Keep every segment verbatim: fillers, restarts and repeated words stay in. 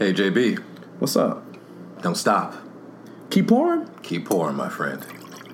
Hey, J B. What's up? Don't stop. Keep pouring? Keep pouring, my friend.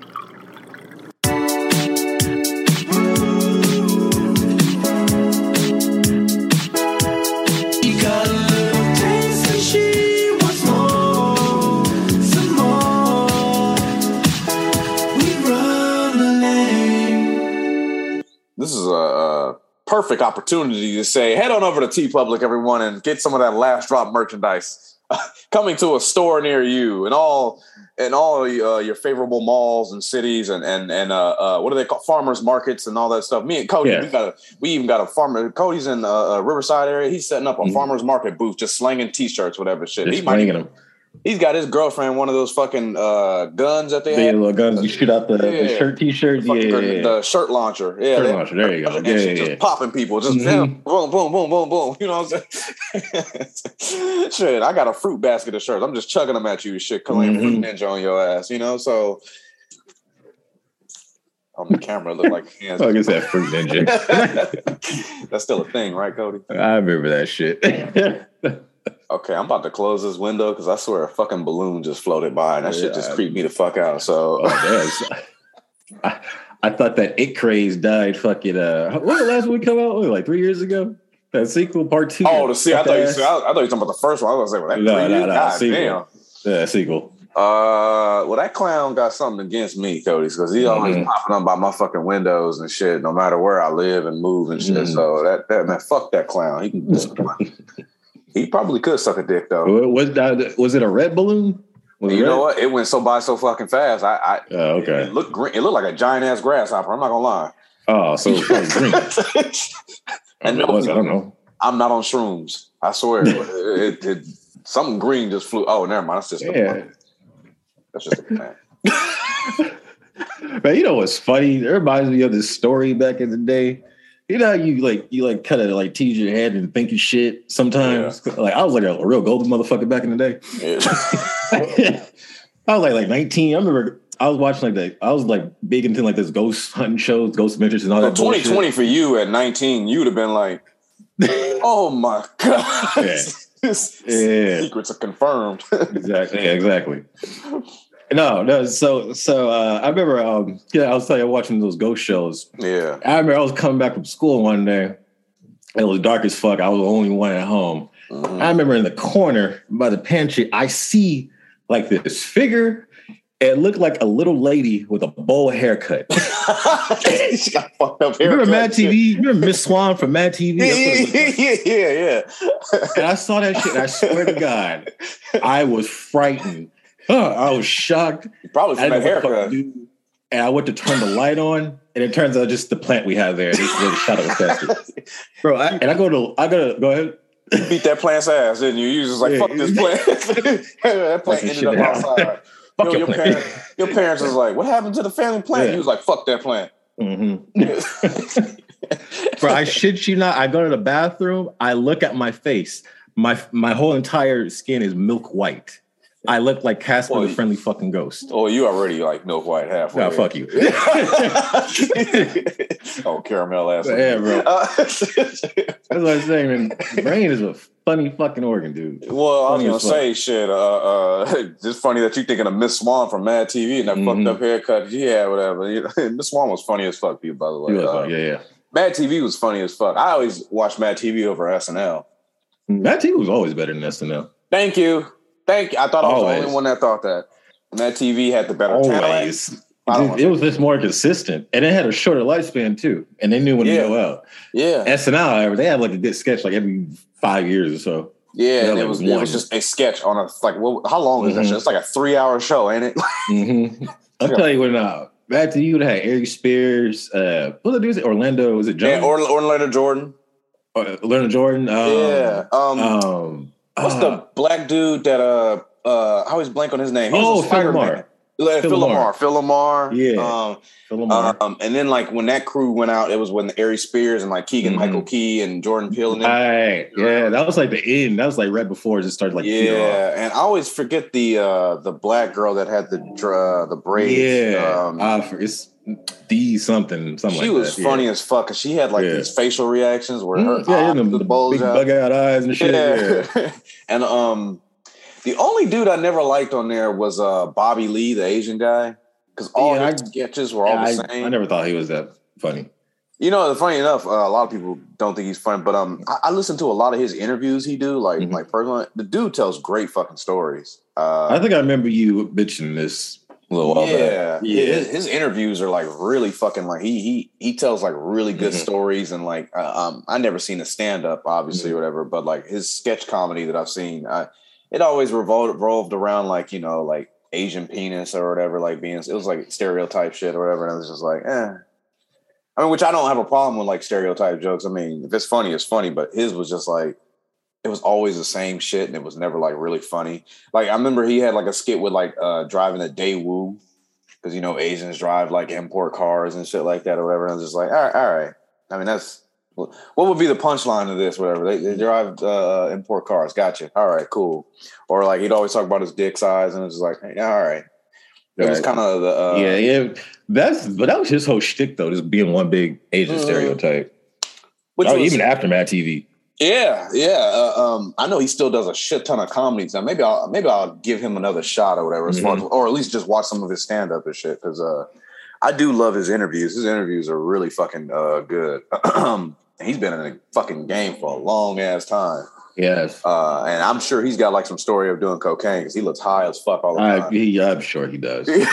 This is a, a perfect opportunity to say, head on over to TeePublic, everyone, and get some of that last drop merchandise coming to a store near you, and all and all uh, your favorable malls and cities, and and and uh, uh, what do they call farmers markets and all that stuff. Me and Cody, yeah. we got a we even got a farmer. Cody's in the uh, Riverside area. He's setting up a mm-hmm. farmers market booth, just slanging T-shirts, whatever shit. Just he might even them. He's got his girlfriend one of those fucking uh, guns that they yeah, have. Little guns you shoot out the, yeah. the shirt T-shirts. The, yeah, yeah, yeah, the shirt launcher. Yeah, shirt they, launcher. There you go. And yeah, she's yeah, just yeah. popping people. Just mm-hmm. boom, boom, boom, boom, boom. You know what I'm saying? Shit, I got a fruit basket of shirts. I'm just chugging them at you. Shit, calling mm-hmm. fruit ninja on your ass. You know, so on the camera, it look like hands. I guess that fruit ninja. That's still a thing, right, Cody? I remember that shit. Okay, I'm about to close this window because I swear a fucking balloon just floated by and that yeah, shit just creeped me the fuck out. So, oh, I, I thought that It Craze died fucking. Uh, what was the last one come out? What, like three years ago? That sequel, part two. Oh, to see, I thought you said, I, I thought you were talking about the first one. I was like, well, that no, no, no, God sequel. damn. Yeah, sequel. Uh, well, that clown got something against me, Cody, because he always mm-hmm. popping up by my fucking windows and shit, no matter where I live and move and shit. Mm-hmm. So that, that man, fuck that clown. He can just. He probably could suck a dick though. Was that, was it a red balloon? Was you it know red? what? It went so by so fucking fast. I, I oh, okay. It, it looked green. It looked like a giant ass grasshopper. I'm not gonna lie. Oh, so it was green. And no, it was, I don't know. I'm not on shrooms. I swear. it, it, it something green just flew. Oh, never mind. That's just yeah. a plant. That's just a plant. Man, you know what's funny? It reminds me of this story back in the day. You know how you like you like kind of like tease your head and think you shit sometimes. Yeah. Like I was like a, a real golden motherfucker back in the day. Yeah. I was like like nineteen. I remember I was watching like the I was like big into like this ghost hunting shows, ghost adventures, and all so that. twenty twenty for you at nineteen, you would have been like, "Oh my god, yeah. yeah. Secrets are confirmed." Exactly. Yeah, exactly. No, no. So, so uh, I remember, um, yeah, I was telling you, watching those ghost shows. Yeah, I remember I was coming back from school one day. It was dark as fuck. I was the only one at home. Mm-hmm. I remember in the corner by the pantry, I see like this figure. It looked like a little lady with a bowl haircut. She got fucked up haircut. Remember Mad T V? Remember Miss Swan from Mad T V? Yeah, yeah, yeah, yeah. And I saw that shit. And I swear to God, I was frightened. Huh, I was shocked. Probably from that haircut. And I went to turn the light on, and it turns out just the plant we have there. They really shot it tested. Bro, I, and I go to, I gotta go ahead. You beat that plant's ass, didn't you? You was just like, yeah. Fuck this plant. That plant ended up outside. Fuck you know, your, your, parents, your parents was like, what happened to the family plant? Yeah. He was like, fuck that plant. Mm-hmm. Bro, I shit you not. I go to the bathroom. I look at my face. My my whole entire skin is milk white. I look like Casper well, the Friendly Fucking Ghost. Oh, you already like milk white halfway. No, fuck you. Oh, caramel ass. Yeah, bro. Uh, That's what I'm saying, man. The brain is a funny fucking organ, dude. Well, funny I was gonna say, shit. Uh, uh, it's funny that you're thinking of Miss Swan from Mad T V and that mm-hmm. fucked up haircut she had, whatever. Miss Swan was funny as fuck to you, by the way. Was, uh, yeah, yeah. Mad T V was funny as fuck. I always watched Mad T V over S N L. Mad T V was always better than S N L. Thank you. Thank you. I thought I was always. the only one that thought that. Mad T V had the better always. It, it was just more consistent. And it had a shorter lifespan, too. And they knew when yeah. to go out. Yeah. S N L, however, they have like a good sketch like every five years or so. Yeah, and like it was one. It was just a sketch on a, like, well, how long mm-hmm. is that show? It's like a three-hour show, ain't it? mm-hmm. I'll tell you when, uh, Mad T V would have had Ari Spears, uh, what was it, was it Orlando? Was it John? Yeah, or, Orlando Jordan. Uh, Orlando Jordan? Um, yeah. Um, um, what's uh, the black dude that, uh, uh, I always blank on his name. He oh, Phil Lamar. Phil, Phil Lamar. Phil Lamar. Yeah. Um, Phil Lamar. Um, and then like when that crew went out, it was when the Ari Spears and like Keegan mm-hmm. Michael Key and Jordan Peele and them. Right. Yeah, that was like the end. That was like right before it just started like yeah. And I always forget the uh, the black girl that had the uh, the braids. Yeah. Um, uh, it's D something, something she like was that. funny yeah. as fuck. Cause she had like yeah. these facial reactions where her mm, yeah, eyes the, would the bulge big out. bug out eyes and shit. Yeah. yeah. And um, the only dude I never liked on there was uh Bobby Lee, the Asian guy. Because all yeah, his I, sketches were all I, the same. I never thought he was that funny. You know, funny enough, uh, a lot of people don't think he's funny, but um, I, I listen to a lot of his interviews he do, like mm-hmm. like personally. The dude tells great fucking stories. Uh, I think I remember you bitching this a little while yeah, back. Yeah, his, his interviews are like really fucking like he he he tells like really good mm-hmm. stories and like uh, um, I never seen a stand up obviously mm-hmm. or whatever, but like his sketch comedy that I've seen, I, it always revolved revolved around like you know like Asian penis or whatever, like being it was like stereotype shit or whatever, and I was just like, eh. I mean, which I don't have a problem with, like, stereotype jokes. I mean, if it's funny, it's funny. But his was just, like, it was always the same shit, and it was never, like, really funny. Like, I remember he had, like, a skit with, like, uh, driving a Daewoo. Because, you know, Asians drive, like, import cars and shit like that or whatever. And I was just like, all right, all right. I mean, that's... What would be the punchline of this, whatever? They, they drive uh, import cars. Gotcha. All right, cool. Or, like, he'd always talk about his dick size, and it was just like, hey, all right. It right. was kind of the... Uh, yeah, yeah. That's but that was his whole shtick though, just being one big Asian mm, stereotype. Which oh, was, even Aftermath T V. Yeah, yeah. Uh, um, I know he still does a shit ton of comedies. Now maybe I'll maybe I'll give him another shot or whatever, as mm-hmm. far as, or at least just watch some of his stand up and shit. Because uh, I do love his interviews. His interviews are really fucking uh, good. He's been in the fucking game for a long ass time. Yes, uh, and I'm sure he's got like some story of doing cocaine because he looks high as fuck all the time. I, he, I'm sure he does. he,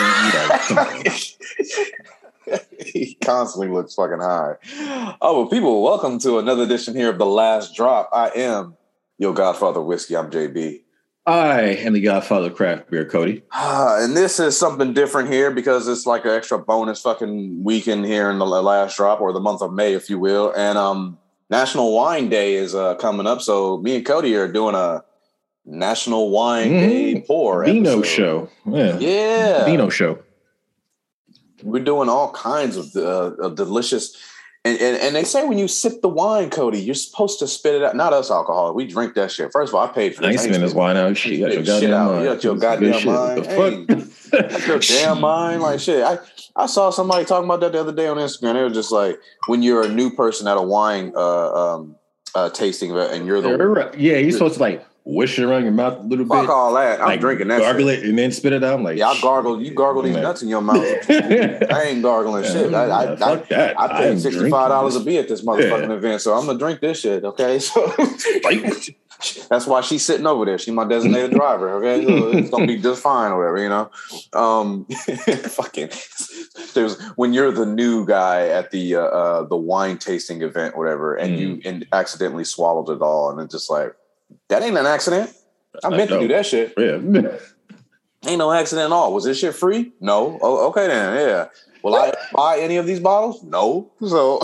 he constantly looks fucking high. Oh, well, people, welcome to another edition here of The Last Drop. I am your Godfather Whiskey. I'm J B. I am the Godfather Craft Beer, Cody. Uh, and this is something different here because it's like an extra bonus fucking weekend here in the Last Drop, or the month of May, if you will. And um. National Wine Day is uh, coming up, so me and Cody are doing a National Wine mm. Day pour Vino episode. show. Yeah, yeah, Vino show. We're doing all kinds of, uh, of delicious, and, and and they say when you sip the wine, Cody, you're supposed to spit it out. Not us alcoholics, we drink that shit. First of all, I paid for this. I ain't spitting this wine out. Shit, you got your goddamn mind. You got your goddamn mind. Hey, that's your damn mind. Like shit, I. I saw somebody talking about that the other day on Instagram. They were just like, when you're a new person at a wine uh, um, uh, tasting event and you're the... Right. Yeah, you're supposed to like wish it around your mouth a little fuck bit. Fuck all that. I'm like, drinking that gargle shit. it and then spit it out. I'm like... Yeah, I gargle. You gargle these nuts in your mouth. I ain't gargling shit. I, I, yeah, fuck I, that. I paid sixty-five dollars a beer at this motherfucking yeah. event, so I'm going to drink this shit, okay? So... That's why she's sitting over there. She's my designated driver. Okay, so it's gonna be just fine or whatever, you know. Um, fucking, there's when you're the new guy at the uh, uh, the wine tasting event, whatever, and mm. you and accidentally swallowed it all, and it's just like that ain't an accident. I meant I to do that shit. Yeah, ain't no accident at all. Was this shit free? No. Oh, okay then. Yeah. Will I buy any of these bottles? No. So,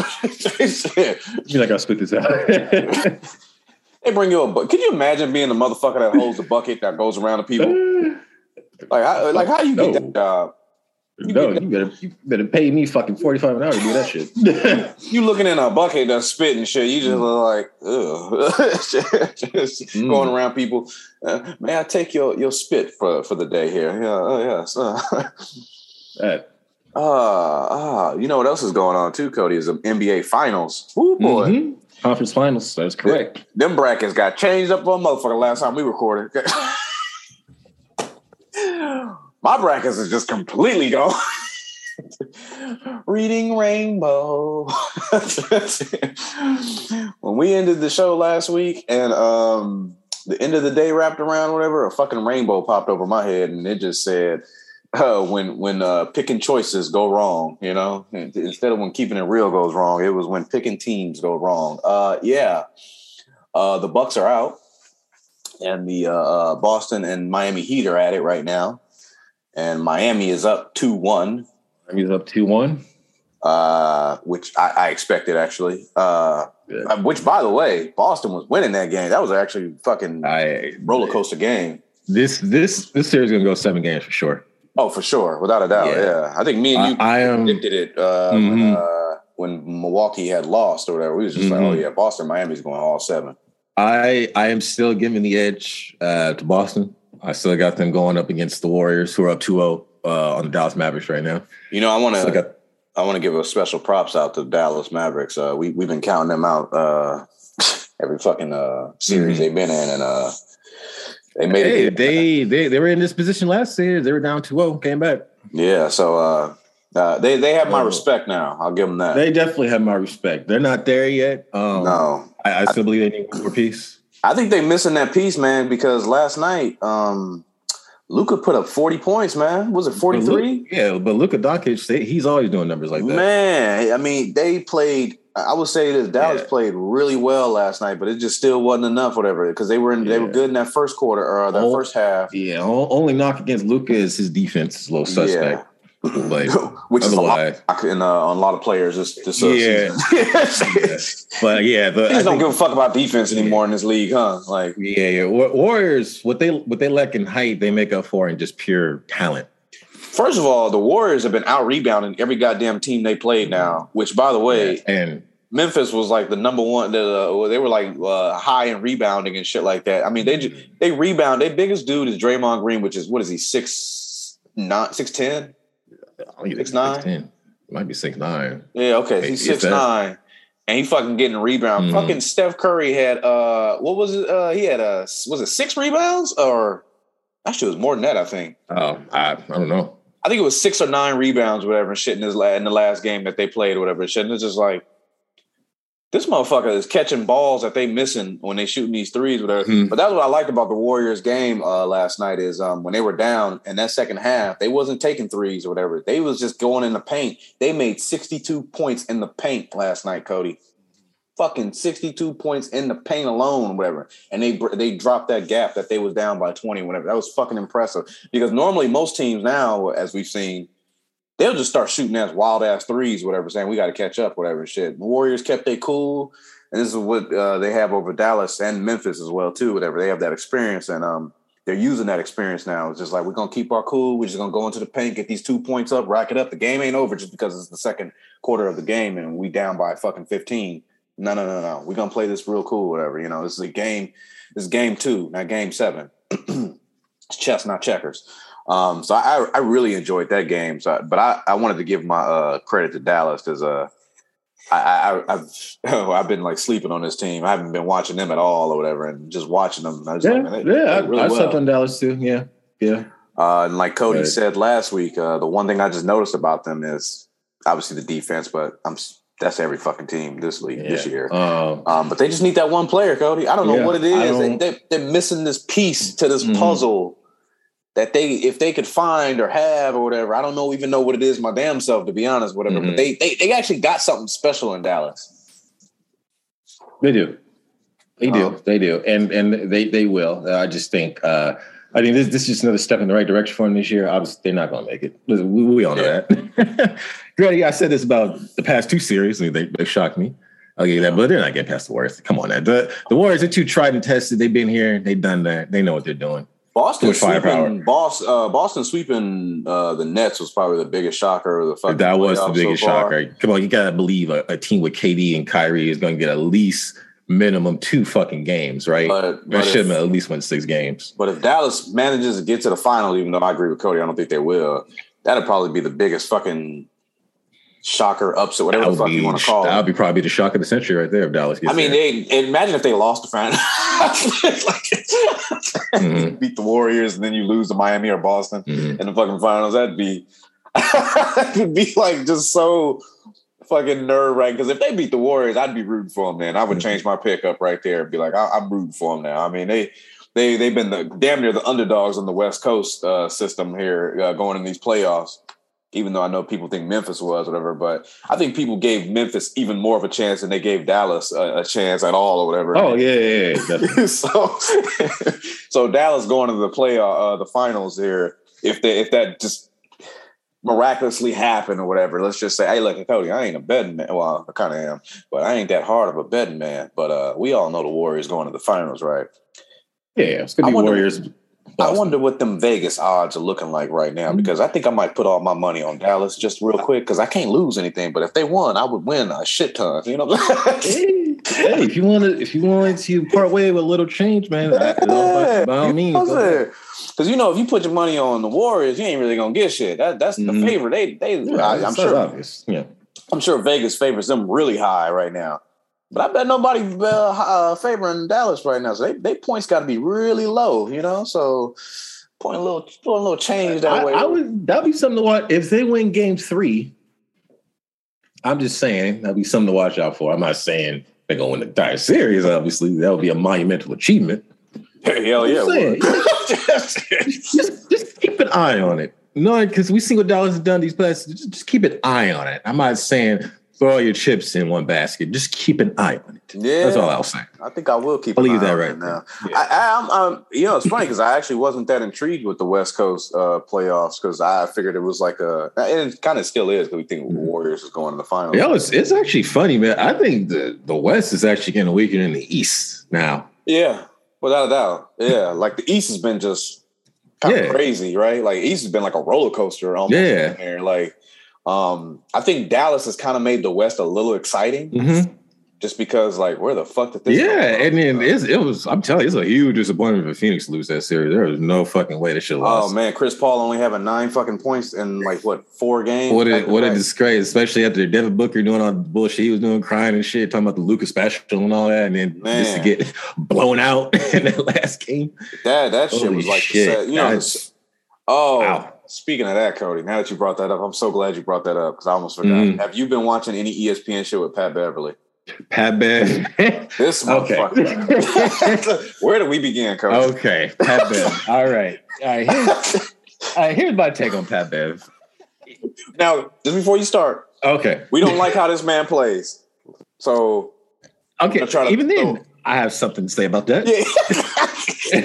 you like I spit this out. They bring you a bucket. Can you imagine being the motherfucker that holds the bucket that goes around to people? Like, I, like how you no. get that job? You, no, that? you better you better pay me fucking forty-five an hour to do that shit. You looking in a bucket that's spitting shit. You just look like, ugh. just mm. going around people. Uh, may I take your, your spit for, for the day here? Yeah, oh yes. Uh, that. Uh, uh, you know what else is going on too, Cody? Is the N B A Finals. Ooh boy. Mm-hmm. Conference finals. That's correct. Them brackets got changed up for a motherfucker last time we recorded. My brackets is just completely gone. Reading Rainbow. When we ended the show last week and um, the end of the day wrapped around, whatever, a fucking rainbow popped over my head and it just said, Uh, when when uh, picking choices go wrong, you know, instead of when keeping it real goes wrong, it was when picking teams go wrong. Uh, yeah, uh, the Bucks are out, and the uh, Boston and Miami Heat are at it right now, and Miami is up two one. Miami's up two one, uh, which I, I expected actually. Uh, yeah. Which, by the way, Boston was winning that game. That was actually fucking I, roller coaster game. This this this series is gonna go seven games for sure. Oh, for sure, without a doubt. Yeah, yeah. I think me and you I, I um, predicted it uh, mm-hmm. when, uh, when Milwaukee had lost or whatever. We was just mm-hmm. like, oh yeah, Boston, Miami's going all seven. I I am still giving the edge uh, to Boston. I still got them going up against the Warriors, who are up two oh uh, on the Dallas Mavericks right now. You know, I want to I want to give a special props out to the Dallas Mavericks. Uh, we we've been counting them out uh, every fucking uh, series mm-hmm. they've been in, and uh, they made hey, it. They they they were in this position last year. They were down two oh, came back. Yeah, so uh, uh, they they have my respect now. I'll give them that. They definitely have my respect. They're not there yet. Um, no, I, I still I, believe they need one more piece. I think they're missing that piece, man. Because last night, um, Luka put up forty points, man. Was it forty-three? Yeah, but Luka Doncic, he's always doing numbers like that. Man, I mean, they played. I would say this: Dallas yeah. played really well last night, but it just still wasn't enough, whatever. Because they were in, yeah. they were good in that first quarter or that oh, first half. Yeah, only knock against Luka is his defense is a little suspect. Yeah. Like, which is a lot in, uh, on a lot of players this, this uh, yeah. yeah. But yeah, the, they just I don't think, give a fuck about defense anymore yeah. in this league, huh? Like yeah, yeah. Warriors, what they what they lack in height, they make up for in just pure talent. First of all, the Warriors have been out rebounding every goddamn team they played now. Which, by the way, yeah. and Memphis was like the number one. The, uh, they were like uh, high in rebounding and shit like that. I mean, they they rebound. Their biggest dude is Draymond Green, which is what is he six nine six ten. Six nine, it might be six nine. Yeah, okay. He's six nine, and he fucking getting rebound. Mm-hmm. Fucking Steph Curry had uh, what was it? Uh, he had a was it six rebounds or actually it was more than that. I think. Oh, I I don't know. I think it was six or nine rebounds, or whatever, and shit in his in the last game that they played, or whatever. And shit, and it's just like this motherfucker is catching balls that they missing when they shooting these threes, whatever. Mm-hmm. But that's what I liked about the Warriors game uh, last night is um, when they were down in that second half, they wasn't taking threes or whatever. They was just going in the paint. They made sixty-two points in the paint last night, Cody. Fucking sixty-two points in the paint alone, whatever. And they they dropped that gap that they was down by twenty, whatever. That was fucking impressive. Because normally most teams now, as we've seen, they'll just start shooting ass wild ass threes, whatever, saying we got to catch up, whatever shit. The Warriors kept they cool, and this is what uh, they have over Dallas and Memphis as well too. Whatever, they have that experience, and um, they're using that experience now. It's just like we're gonna keep our cool. We're just gonna go into the paint, get these two points up, rack it up. The game ain't over just because it's the second quarter of the game and we down by fucking fifteen. No, no, no, no. We're gonna play this real cool, whatever. You know, this is a game. This is game two, not game seven. It's chess, not checkers. Um, so I, I really enjoyed that game. So, but I, I wanted to give my uh, credit to Dallas because uh, I, I, I've I've been like sleeping on this team. I haven't been watching them at all or whatever, and just watching them. I was yeah, like, man, they, yeah, I, really I well. slept on Dallas too. Yeah, yeah. Uh, and like Cody right. said last week, uh, the one thing I just noticed about them is obviously the defense, but I'm that's every fucking team this league yeah. this year. Um, um, but they just need that one player, Cody. I don't know yeah, what it is. They, they, they're missing this piece to this mm-hmm. puzzle. That they, if they could find or have or whatever, I don't know, even know what it is my damn self, to be honest, whatever. Mm-hmm. But they, they, they actually got something special in Dallas. They do, they do, um, they do, and and they they will. I just think, uh, I mean, this this is just another step in the right direction for them this year. Obviously, they're not going to make it. Listen, we, we all know yeah. that. Granted, I said this about the past two series. They they shocked me. I'll give you that, but they're not getting past the Warriors. Come on, man. The the Warriors are too tried and tested. They've been here. They've done that. They know what they're doing. Boston sweeping, Boston, uh, Boston sweeping uh, the Nets was probably the biggest shocker of the fucking That was the biggest so shocker. Come on, you gotta believe a, a team with K D and Kyrie is going to get at least minimum two fucking games, right? But, but should have at least win six games. But if Dallas manages to get to the final, even though I agree with Cody, I don't think they will. That'd probably be the biggest fucking shocker, upset, whatever the fuck be, you want to call it. That would be probably the shock of the century right there if Dallas gets I mean, there. they imagine if they lost the final. like, mm-hmm. beat the Warriors and then you lose to Miami or Boston mm-hmm. in the fucking finals. That'd be that would be like just so fucking nerve-wracking. Because if they beat the Warriors, I'd be rooting for them then. I would mm-hmm. change my pick up right there and be like, I- I'm rooting for them now. I mean, they they they've been the damn near the underdogs on the West Coast uh, system here uh, going in these playoffs. Even though I know people think Memphis was whatever, but I think people gave Memphis even more of a chance than they gave Dallas a, a chance at all or whatever. Oh yeah, yeah, yeah. so, so Dallas going to the play, uh, the finals here. If they, if that just miraculously happened or whatever, let's just say, hey, look, Cody, I ain't a betting man. Well, I kind of am, but I ain't that hard of a betting man. But uh, we all know the Warriors going to the finals, right? Yeah, it's gonna be wonder, Warriors. I wonder what them Vegas odds are looking like right now, because I think I might put all my money on Dallas just real quick because I can't lose anything. But if they won, I would win a shit ton. You know, Hey, if you want to, if you wanted to part way with a little change, man, I, by, by all means. Because you know, if you put your money on the Warriors, you ain't really gonna get shit. That that's mm-hmm. the favorite. They they. Yeah, I, I'm sure. Obvious. Yeah, I'm sure Vegas favors them really high right now. But I bet nobody uh, uh, favoring Dallas right now. So they they points got to be really low, you know. So point a little, point a little change that I, way. I would that'd be something to watch if they win Game Three. I'm just saying that'd be something to watch out for. I'm not saying they're gonna win the entire series. Obviously, that would be a monumental achievement. Hell yeah! just, just, just keep an eye on it. No, because we see what Dallas has done these past. Just, just keep an eye on it. I'm not saying throw all your chips in one basket. Just keep an eye on it. Yeah, that's all I'll say. I think I will keep. I'll an leave eye that on right it now. Yeah. I, I, I'm, I'm, you know, it's funny because I actually wasn't that intrigued with the West Coast uh, playoffs because I figured it was like a, and it kind of still is because we think the Warriors is going to the finals. Yeah, it's, it's actually funny, man. I think the the West is actually getting weaker than the East now. Yeah, without a doubt. Yeah, like the East has been just kind of yeah. crazy, right? Like East has been like a roller coaster almost. Yeah, there. Like. Um, I think Dallas has kind of made the West a little exciting, mm-hmm. just because, like, where the fuck did this? Yeah, and then it's, it was. I'm telling you, it's a huge disappointment for Phoenix to lose that series. There was no fucking way they should have lost. Oh man, Chris Paul only having nine fucking points in like what four games? What a what a disgrace, especially after Devin Booker doing all the bullshit he was doing, crying and shit, talking about the Lucas special and all that, and then man. just to get blown out in that last game. That that shit Holy was like, shit. you know, oh. Wow. Speaking of that, Cody, now that you brought that up, I'm so glad you brought that up because I almost forgot. Mm. Have you been watching any E S P N show with Pat Beverly? Pat Bev. This motherfucker. Okay. Where do we begin, Cody? Okay, Pat Bev. All right. All right. Here's, all right, here's my take on Pat Bev. Now, just before you start, okay, we don't like how this man plays. So, okay, to, even then, oh. I have something to say about that. Yeah.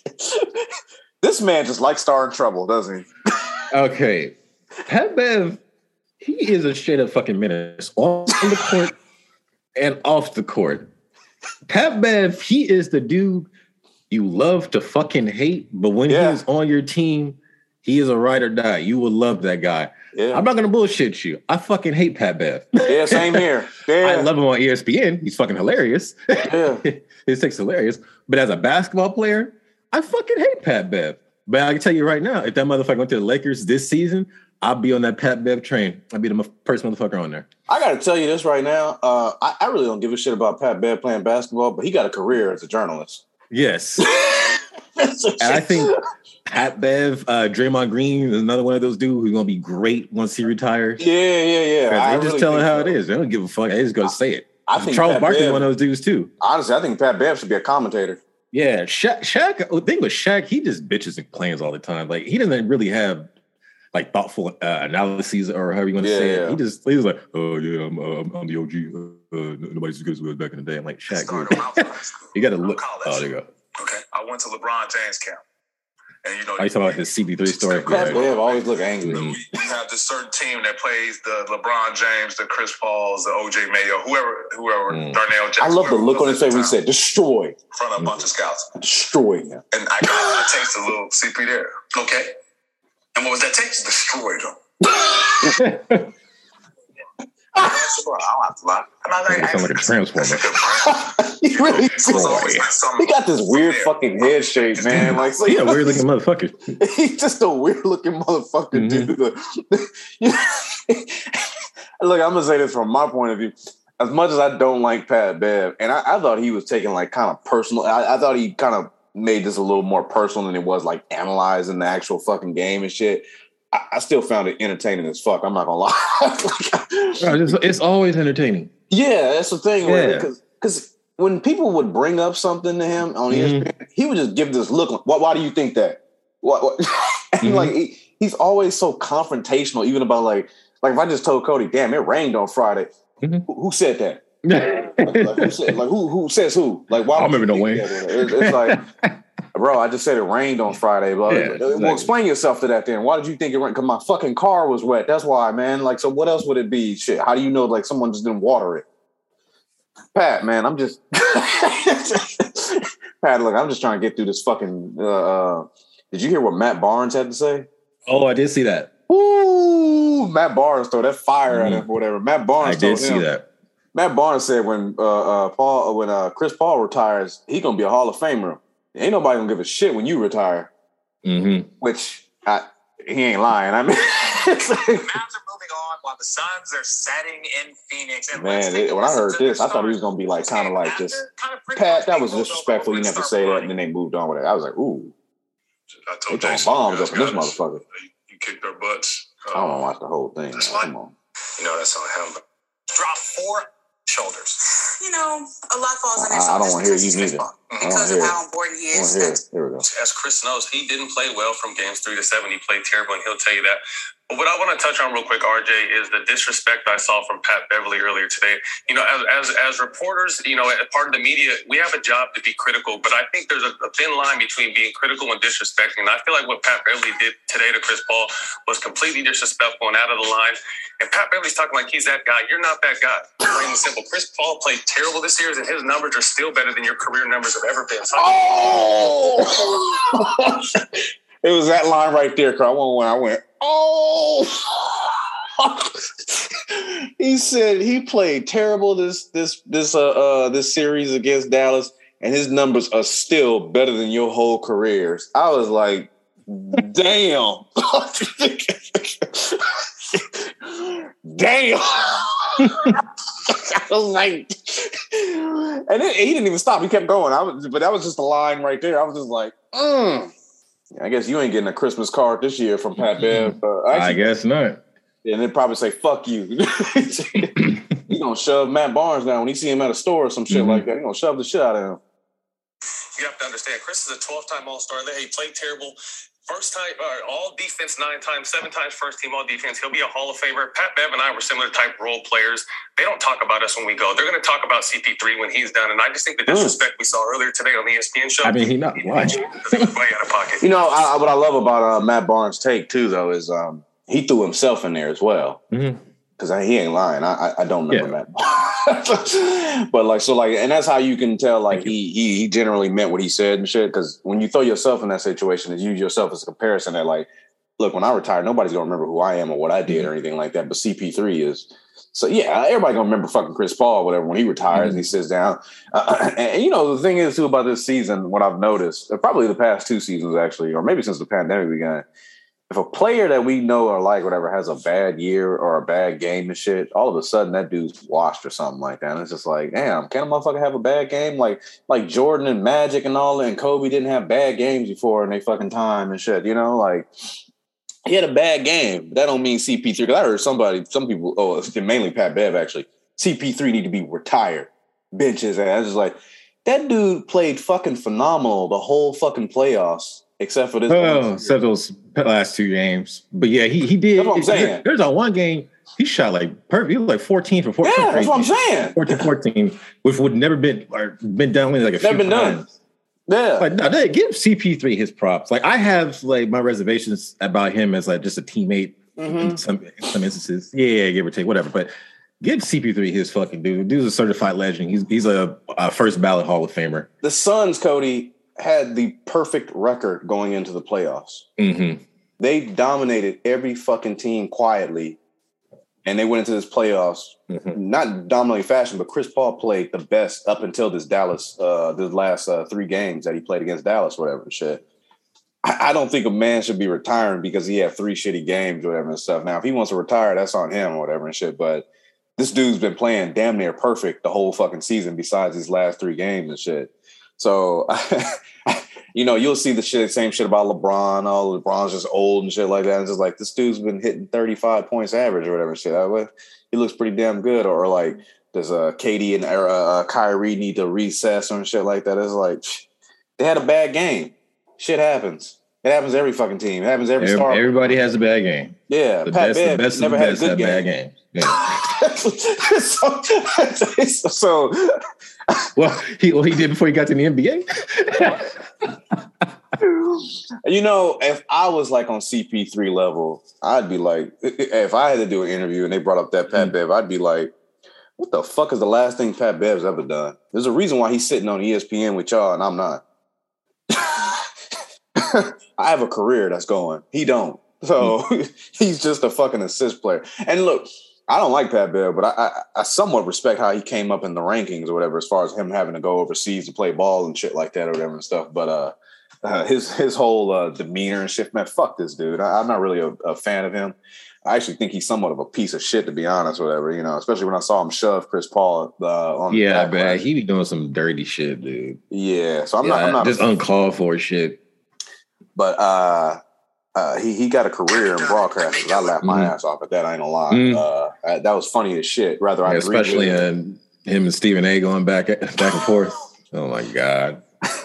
This man just likes starting trouble, doesn't he? Okay. Pat Bev, he is a straight up fucking menace on the court and off the court. Pat Bev, he is the dude you love to fucking hate, but when yeah. he is on your team, he is a ride or die. You will love that guy. Yeah. I'm not gonna bullshit you. I fucking hate Pat Bev. Yeah, same here. Yeah. I love him on E S P N. He's fucking hilarious. Yeah. His takes hilarious. But as a basketball player, I fucking hate Pat Bev. But I can tell you right now, if that motherfucker went to the Lakers this season, I'll be on that Pat Bev train. I'll be the first motherfucker on there. I got to tell you this right now. Uh, I, I really don't give a shit about Pat Bev playing basketball, but he got a career as a journalist. Yes. And I think Pat Bev, uh, Draymond Green is another one of those dudes who's going to be great once he retires. Yeah, yeah, yeah. They're just really telling how so. It is. They don't give a fuck. They just going to say it. I think Charles Barkley is one of those dudes too. Honestly, I think Pat Bev should be a commentator. Yeah, Shaq, Shaq, the thing with Shaq, he just bitches and plans all the time. Like, he doesn't really have, like, thoughtful uh, analyses or however you want to yeah, say yeah. it. He just, he was like, oh, yeah, I'm, uh, I'm the O G. Uh, nobody's as good as we were back in the day. I'm like, Shaq, you got to look. Oh, there you go. Okay, I went to LeBron James camp. And, you know, are you talking about his C B three story? Pat Bev always look angry. We, we have this certain team that plays the LeBron James, the Chris Pauls, the O J Mayo, whoever, whoever, mm. Darnell Jackson. I love the look on his face when he said, destroy. In front of a bunch of scouts. Destroy him. And I got I taste a little C P there. Okay. And what was that taste? Destroyed him. I don't have to lie. And I like, sound like a transformer. He really He got this weird fucking head shape, man. Like, so yeah, weird looking motherfucker. He's just a weird looking motherfucker, mm-hmm. dude. Look, I'm gonna say this from my point of view. As much as I don't like Pat Bev, and I, I thought he was taking like kind of personal. I, I thought he kind of made this a little more personal than it was like analyzing the actual fucking game and shit. I still found it entertaining as fuck. I'm not gonna lie. like, it's, it's always entertaining. Yeah, that's the thing. Yeah. Because because when people would bring up something to him on mm-hmm. E S P N, he would just give this look. Like, why, why do you think that? What? what? mm-hmm. Like he, he's always so confrontational. Even about like like if I just told Cody, "Damn, it rained on Friday." Mm-hmm. Who, who said that? like, like, who said, like who who says who? Like why? I remember no way. It's, it's like. Bro, I just said it rained on Friday, bro. Yeah, exactly. Well, explain yourself to that then. Why did you think it rained? Because my fucking car was wet. That's why, man. Like, so what else would it be? Shit. How do you know, like, someone just didn't water it? Pat, man, I'm just... Pat, look, I'm just trying to get through this fucking... Uh, uh... Did you hear what Matt Barnes had to say? Oh, I did see that. Ooh, Matt Barnes throw that fire mm-hmm. at him or whatever. Matt Barnes I did see him, that. Matt Barnes said when uh, uh, Paul when uh, Chris Paul retires, he gonna be a Hall of Famer. Ain't nobody gonna give a shit when you retire. Mm-hmm. Which I, he ain't lying. I mean, the Mavs are moving on while the Suns are setting in Phoenix. And man, it, when I heard this, I thought he was gonna be like kind of like just Pat. That was disrespectful. You never say that, and then they moved on with it. I was like, ooh, I told they you throwing bombs up in this motherfucker. You kicked our butts. I don't want to watch the whole thing. That's man. fine. Come on. You know that's on him. But drop four shoulders. You know, a lot falls on I, his I don't want to hear you neither. neither. Because of how important he is. Here we go. As Chris knows, he didn't play well from games three to seven. He played terrible, and he'll tell you that. But what I want to touch on real quick, R J, is the disrespect I saw from Pat Beverly earlier today. You know, as as, as reporters, you know, as part of the media, we have a job to be critical, but I think there's a, a thin line between being critical and disrespecting. And I feel like what Pat Beverly did today to Chris Paul was completely disrespectful and out of the line. And Pat Beverly's talking like he's that guy. You're not that guy. Plain and simple. Chris Paul played terrible this year, and his numbers are still better than your career numbers have ever been. So oh! It was that line right there, Carl. I went, when I went, oh! He said he played terrible this this this uh, uh this series against Dallas, and his numbers are still better than your whole careers. I was like, damn. Damn. I was like, and it, he didn't even stop. He kept going. I was, but that was just a line right there. I was just like, mm. I guess you ain't getting a Christmas card this year from Pat Bev. Uh, I guess not. And they'd probably say, fuck you. He's going to shove Matt Barnes down when he see him at a store or some shit mm-hmm. like that. He's going to shove the shit out of him. You have to understand, Chris is a twelve-time All-Star. He played terrible. First time, uh, all defense nine times, seven times first team all defense. He'll be a Hall of Famer. Pat Bev and I were similar type role players. They don't talk about us when we go. They're going to talk about C P three when he's done. And I just think the disrespect mm. we saw earlier today on the E S P N show. I mean, he not lying. Way out of pocket. You know, I, what I love about uh, Matt Barnes' take too, though, is um, he threw himself in there as well. Mm-hmm. Because he ain't lying. I, I, I don't remember yeah. that. But like, so like, and that's how you can tell, like, he, he he generally meant what he said and shit. Because when you throw yourself in that situation, and use yourself as a comparison that, like, look, when I retire, nobody's going to remember who I am or what I did mm-hmm. or anything like that. But C P three is. So, yeah, everybody going to remember fucking Chris Paul or whatever when he retires mm-hmm. and he sits down. Uh, and, and, you know, the thing is, too, about this season, what I've noticed, probably the past two seasons, actually, or maybe since the pandemic began, if a player that we know or like whatever has a bad year or a bad game and shit, all of a sudden that dude's washed or something like that. And it's just like, damn, can a motherfucker have a bad game? Like like Jordan and Magic and all that, and Kobe didn't have bad games before in their fucking time and shit, you know? Like, he had a bad game. But that don't mean C P three. Because I heard somebody, some people, oh, mainly Pat Bev actually, C P three need to be retired. Bench his ass. I was just like, that dude played fucking phenomenal the whole fucking playoffs. Except for this, oh, except those last two games. But yeah, he he did. That's what I'm saying. There's on one game he shot like perfect. He was like fourteen for fourteen. Yeah, that's what I'm saying. fourteen fourteen, which would never been or been done with like a never few been times. done. Yeah, like no, they give C P three his props. Like I have like my reservations about him as like just a teammate mm-hmm. in some in some instances. Yeah, give or take, whatever. But give C P three his fucking dude. Dude's a certified legend. He's he's a, a first ballot Hall of Famer. The Suns, Cody, had the perfect record going into the playoffs. Mm-hmm. They dominated every fucking team quietly, and they went into this playoffs, mm-hmm. not dominating fashion, but Chris Paul played the best up until this Dallas, uh, the last uh, three games that he played against Dallas, whatever and shit. I, I don't think a man should be retiring because he had three shitty games or whatever and stuff. Now, if he wants to retire, that's on him or whatever and shit, but this dude's been playing damn near perfect the whole fucking season besides these last three games and shit. So, you know, you'll see the shit, same shit about LeBron. Oh, LeBron's just old and shit like that. And it's just like, this dude's been hitting thirty-five points average or whatever shit. I, he looks pretty damn good. Or like, does uh, Katie and uh, uh, Kyrie need to recess or shit like that? It's like, they had a bad game. Shit happens. It happens to every fucking team. It happens to every, every star. Everybody has a bad game. Yeah. The Pat best, Bev the best never of the had best a good have game. bad games. Yeah. so, so well, he well he did before he got to the N B A. You know, if I was like on C P three level, I'd be like, if I had to do an interview and they brought up that Pat mm-hmm. Bev, I'd be like, what the fuck is the last thing Pat Bev's ever done? There's a reason why he's sitting on E S P N with y'all and I'm not. I have a career that's going. He don't. So mm-hmm. he's just a fucking assist player. And look, I don't like Pat Bev, but I, I I somewhat respect how he came up in the rankings or whatever, as far as him having to go overseas to play ball and shit like that or whatever and stuff. But uh, uh his his whole uh, demeanor and shit, man, fuck this dude. I, I'm not really a, a fan of him. I actually think he's somewhat of a piece of shit, to be honest, whatever, you know, especially when I saw him shove Chris Paul uh, on yeah, the man, he be doing some dirty shit, dude. Yeah, so I'm yeah, not, I'm not just uncalled for shit. But uh, uh, he he got a career in broadcasting. I laughed my mm-hmm. ass off at that. I ain't gonna lie. Mm-hmm. Uh, that was funny as shit. Rather, yeah, I especially uh, him and Stephen A. going back back and forth. Oh my god.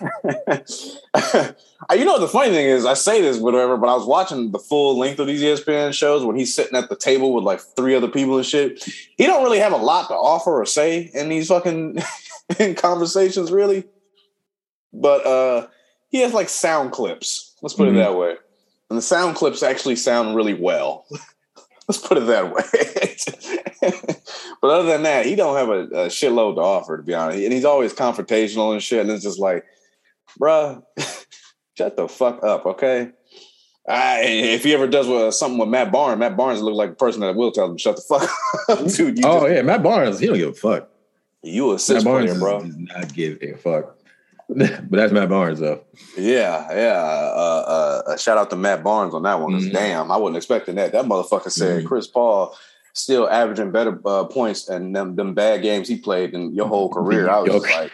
You know, the funny thing is, I say this, whatever, but I was watching the full length of these E S P N shows when he's sitting at the table with like three other people and shit. He don't really have a lot to offer or say in these fucking in conversations, really. But uh, he has like sound clips. Let's put mm-hmm. it that way. And the sound clips actually sound really well. Let's put it that way. But other than that, he don't have a, a shitload to offer, to be honest. And he's always confrontational and shit. And it's just like, bruh, shut the fuck up, okay? I, if he ever does with, something with Matt Barnes, Matt Barnes looks like a person that will tell him, shut the fuck up, dude. You oh, just, yeah, Matt Barnes, he don't give a fuck. You a assist player, bro. Does not give a fuck. But that's Matt Barnes, though. Yeah, yeah. Uh, uh, shout out to Matt Barnes on that one. Mm-hmm. Damn, I wasn't expecting that. That motherfucker said mm-hmm. Chris Paul still averaging better uh, points and them, them bad games he played in your whole career. I was just like,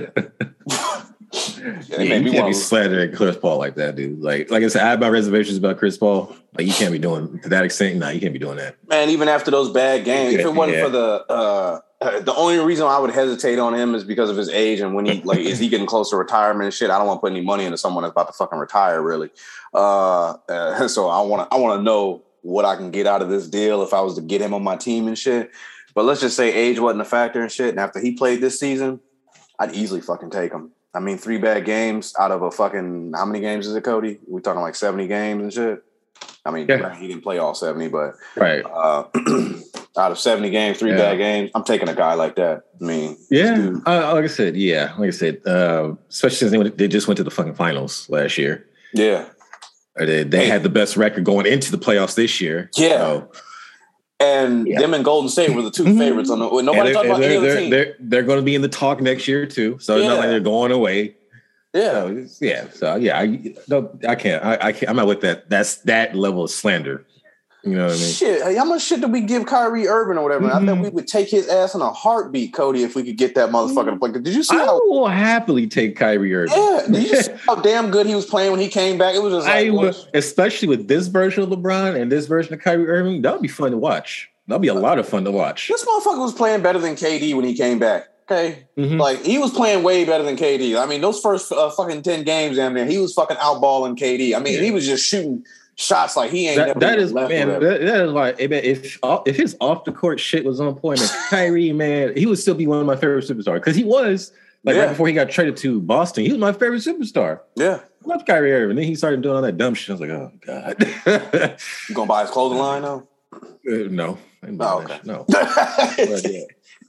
yeah, you can't be slandering Chris Paul like that, dude. Like, like I said, I have my reservations about Chris Paul. Like, you can't be doing to that extent. Nah, you can't be doing that, man. Even after those bad games, yeah, if it wasn't yeah. for the. Uh, Uh, the only reason I would hesitate on him is because of his age and when he like is he getting close to retirement and shit. I don't want to put any money into someone that's about to fucking retire, really. Uh, uh, so I want to I want to know what I can get out of this deal if I was to get him on my team and shit. But let's just say age wasn't a factor and shit. And after he played this season, I'd easily fucking take him. I mean, three bad games out of a fucking how many games is it, Cody? We talking like seventy games and shit. I mean, yeah. he didn't play all seventy, but right. Uh, out of seventy games, three yeah. bad games, I'm taking a guy like that. I mean, yeah, uh, like I said, yeah, like I said, uh, especially since they, went, they just went to the fucking finals last year. Yeah, or they, they hey. had the best record going into the playoffs this year. Yeah, so. and yeah. them and Golden State were the two favorites on the. Nobody talked about they're, the other they're, team. They're they're going to be in the talk next year too, so it's yeah. not like they're going away. Yeah, so, yeah. So yeah, I no, I can't. I, I can't. I'm not with that. That's that level of slander. You know what I mean? Shit, how much shit did we give Kyrie Irving or whatever? Mm-hmm. I bet we would take his ass in a heartbeat, Cody, if we could get that motherfucker to play. Did you see I how? I will happily take Kyrie Irving. Yeah, did you see how damn good he was playing when he came back? It was just like, I would, especially with this version of LeBron and this version of Kyrie Irving, that would be fun to watch. That'll be a lot of fun to watch. This motherfucker was playing better than K D when he came back. Okay, mm-hmm. like he was playing way better than K D. I mean, those first uh, fucking ten games down there, he was fucking outballing K D. I mean, yeah. he was just shooting shots like he ain't that, never that is left man. That, that is like if if his off the court shit was on point, and Kyrie, man, he would still be one of my favorite superstars because he was like yeah. right before he got traded to Boston. He was my favorite superstar. Yeah, I love Kyrie Irving. Then he started doing all that dumb shit. I was like, oh god. You gonna buy his clothing line though? Uh, no, oh, okay. no. But, yeah.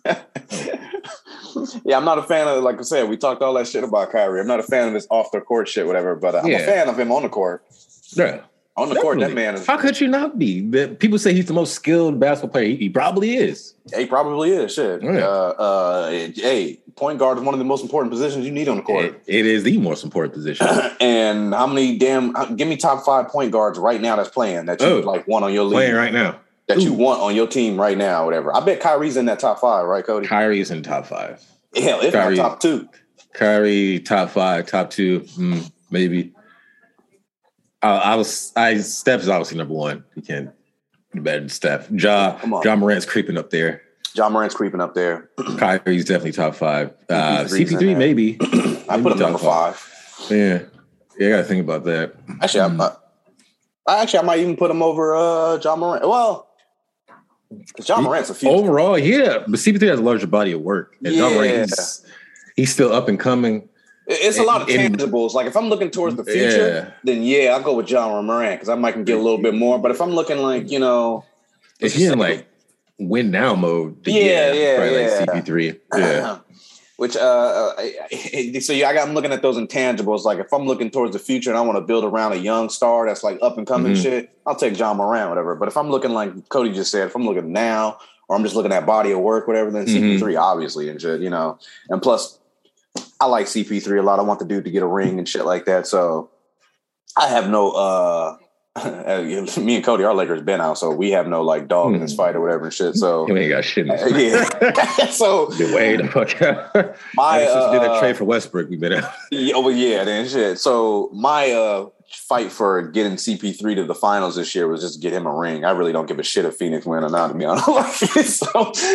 Yeah, I'm not a fan of, like I said, we talked all that shit about Kyrie. I'm not a fan of this off the court shit, whatever, but I'm yeah. a fan of him on the court. Yeah. On the Definitely. court, that man is. How could you not be? People say he's the most skilled basketball player. He, he probably is. Yeah, he probably is. Shit. Yeah. Uh, uh, hey, point guard is one of the most important positions you need on the court. It, it is the most important position. And how many damn? Give me top five point guards right now that's playing that you oh, like want on your league. Playing right now. That Ooh. you want on your team right now, whatever. I bet Kyrie's in that top five, right, Cody? Kyrie's in top five. Hell, if Kyrie, not top two. Kyrie, top five, top two, mm, maybe. I, I was, I Steph is obviously number one. He can't do better than Steph. Ja, Ja Morant's creeping up there. Ja Morant's creeping up there. Kyrie's definitely top five. Uh, C P three, maybe. I put him number five. five. Yeah. Yeah, I got to think about that. Actually, mm. I, I, actually, I might even put him over uh, Ja Morant. Well, Ja Morant's a future. Overall, yeah. But C P three has a larger body of work. And yeah. Ja Morant, he's, he's still up and coming. It's a lot of tangibles. Like, if I'm looking towards the future, yeah. then, yeah, I'll go with Ja Morant because I might can get a little bit more. But if I'm looking like, you know. If you're in, like, win now mode, yeah, yeah, yeah. Like C P three. Yeah. Which, uh, so yeah, I got, I'm looking at those intangibles. Like if I'm looking towards the future and I want to build around a young star that's like up and coming mm-hmm. shit, I'll take John Moran, whatever. But if I'm looking like Cody just said, if I'm looking now or I'm just looking at body of work, whatever, then mm-hmm. C P three obviously and shit, you know. And plus, I like C P three a lot. I want the dude to get a ring and shit like that. So I have no. uh Me and Cody, our Lakers been out, so we have no like dog in this fight or whatever and shit. So you ain't got shit. In uh, yeah. So way the fuck out. My uh, did a trade for Westbrook. We been out. Yeah, oh yeah, then shit. So my uh fight for getting C P three to the finals this year was just to get him a ring. I really don't give a shit if Phoenix win or not, to be honest. So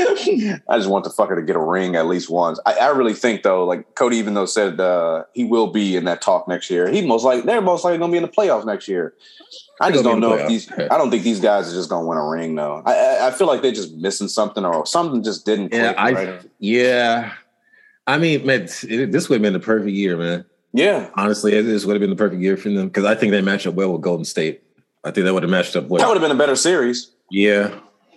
I just want the fucker to get a ring at least once. I, I really think though, like Cody, even though said uh, he will be in that talk next year, he most like they're most likely going to be in the playoffs next year. I just don't know if these. I don't think these guys are just going to win a ring, though. I, I I feel like they're just missing something, or something just didn't click. Yeah, I, right? yeah. I mean, man, it, this would have been the perfect year, man. Yeah, honestly, this would have been the perfect year for them because I think they match up well with Golden State. I think that would have matched up well. That would have been a better series. Yeah,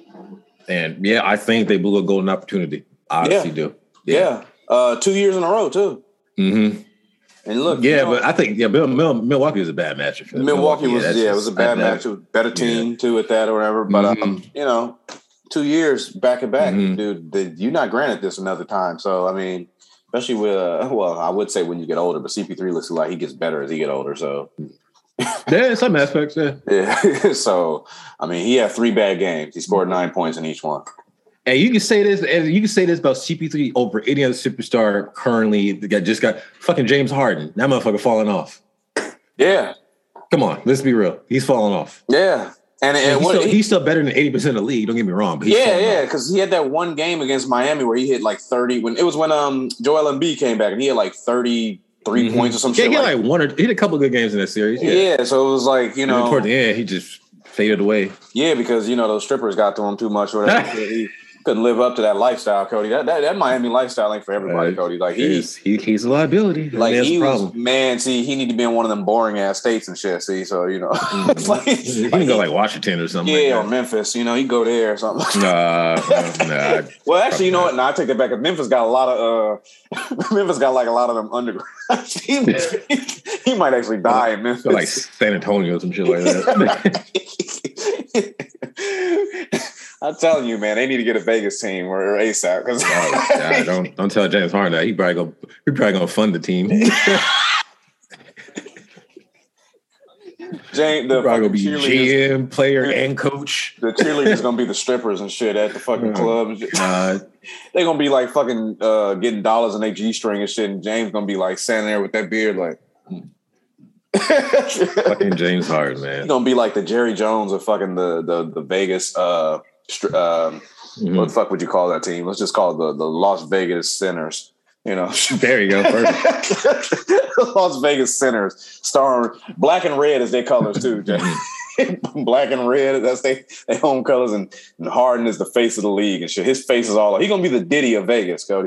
and yeah, I think they blew a golden opportunity. I honestly yeah. do. Yeah, yeah. Uh, two years in a row too. Mm-hmm. And look, yeah, you know, but I think yeah, Milwaukee was a bad matchup. For them. Milwaukee, Milwaukee was yeah, yeah, it was a bad matchup, better team yeah. too at that or whatever. But mm-hmm. um, you know, two years back and back, mm-hmm. dude, the, you're not granted this another time. So I mean, especially with uh, well, I would say when you get older, but C P three looks like he gets better as he get older. So yeah, in some aspects, yeah, yeah. So I mean, he had three bad games. He scored nine points in each one. And you can say this, and you can say this about C P three over any other superstar currently that just got fucking James Harden. That motherfucker falling off. Yeah. Come on, let's be real. He's falling off. Yeah. And, and, and he's, what, still, he, he's still better than eighty percent of the league. Don't get me wrong. But he's yeah, yeah. Because he had that one game against Miami where he hit like thirty. When it was when um Joel Embiid came back and he had like thirty-three mm-hmm. points or some yeah, shit. He had like, like one or he had a couple of good games in that series. Yeah. yeah so it was like, you know. Toward the end, he just faded away. Yeah, because, you know, those strippers got to him too much or whatever. he, couldn't live up to that lifestyle, Cody. That that, that Miami lifestyle ain't for everybody, uh, Cody. Like he, he he's a liability. Like he was, man. See, he need to be in one of them boring ass states and shit. See, so you know, mm-hmm. like, he can go like Washington or something. Yeah, like or Memphis. You know, he go there or something. Nah, nah. Well, actually, you know what? No, I take that back. Cause Memphis got a lot of. uh Memphis got like a lot of them underground. he, he might actually die in Memphis, like San Antonio or some shit like that. I'm telling you, man, they need to get a Vegas team or ASAP. Because oh, God, don't don't tell James Harden that. He probably go he probably gonna fund the team. James, the probably gonna be G M, player, and coach. The cheerleaders gonna be the strippers and shit at the fucking club. And shit. Uh, they gonna be like fucking uh, getting dollars in their G string and shit. And James gonna be like standing there with that beard, like. Fucking James Harden, man. He's gonna be like the Jerry Jones of fucking the the the Vegas. Uh, Um, mm-hmm. What the fuck would you call that team? Let's just call it the, the Las Vegas Sinners. You know, there you go. Las Vegas Sinners, starring black and red as their colors too. Black and red, that's their they home colors, and, and Harden is the face of the league and shit. His face is all. He's gonna be the Diddy of Vegas, Cody.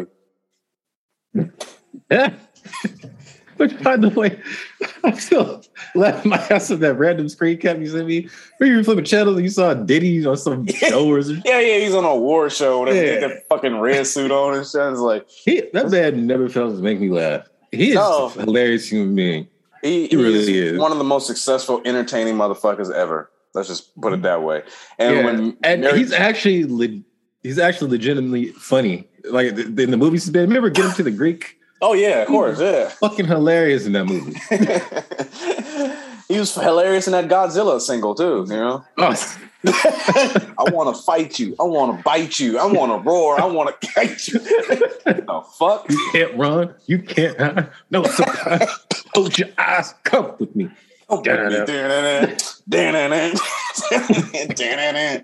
Yeah. But by the way, I still left my house with that random screen cap you sent me. Where you were flipping channels and you saw Diddy on some show or something. Yeah, yeah, he's on an award show. Whatever. Yeah. He had that fucking red suit on and shit. It's like he, that man never fails to make me laugh. He is no. a hilarious human being. He, he really is one of the most successful, entertaining motherfuckers ever. Let's just put it that way. And yeah. when and Mary- he's actually le- he's actually legitimately funny. Like in the movies he's been. Remember Get Him to the Greek? Oh yeah, of course, yeah. Fucking hilarious in that movie. He was hilarious in that Godzilla single too, you know. Oh. I want to fight you. I want to bite you. I want to roar. I want to catch you. The fuck? You can't run. You can't. Huh? No surprise. Close your eyes. Come with me. Come with me.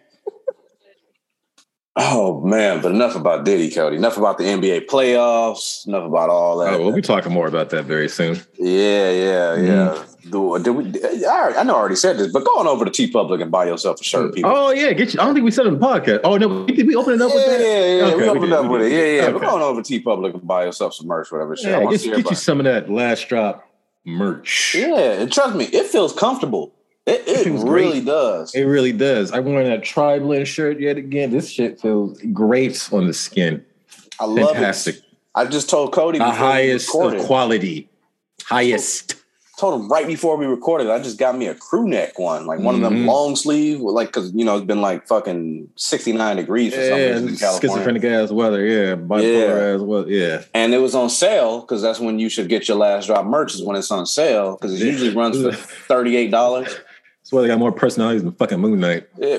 Oh man, but enough about Diddy, Cody. Enough about the N B A playoffs. Enough about all that. Oh, we'll be talking more about that very soon. Yeah, yeah, yeah. Mm. Did we, I, I know I already said this, but go on over to T Public and buy yourself a shirt, people. Oh yeah, get you. I don't think we said it on the podcast. Oh no, did we open it up yeah, with that? Yeah, yeah, okay, we opened we up with it. Yeah, yeah. Okay. But go on over to T Public and buy yourself some merch, whatever shit. Yeah, get, get you some of that last drop merch. Yeah, and trust me, it feels comfortable. It, it, it really great. does. It really does. I'm wearing that Tri-Blend shirt yet again. This shit feels great on the skin. I love Fantastic. it. I just told Cody the before highest we of recorded. quality, highest. Told him right before we recorded, I just got me a crew neck one, like one mm-hmm. of them long sleeve, like because you know it's been like fucking sixty-nine degrees for yeah, some reason in California. Schizophrenic ass weather, yeah, bipolar yeah. ass weather, yeah. And it was on sale because that's when you should get your last drop merch is when it's on sale because it yeah. usually runs for thirty-eight dollars. That's why they got more personalities than fucking Moon Knight. Yeah.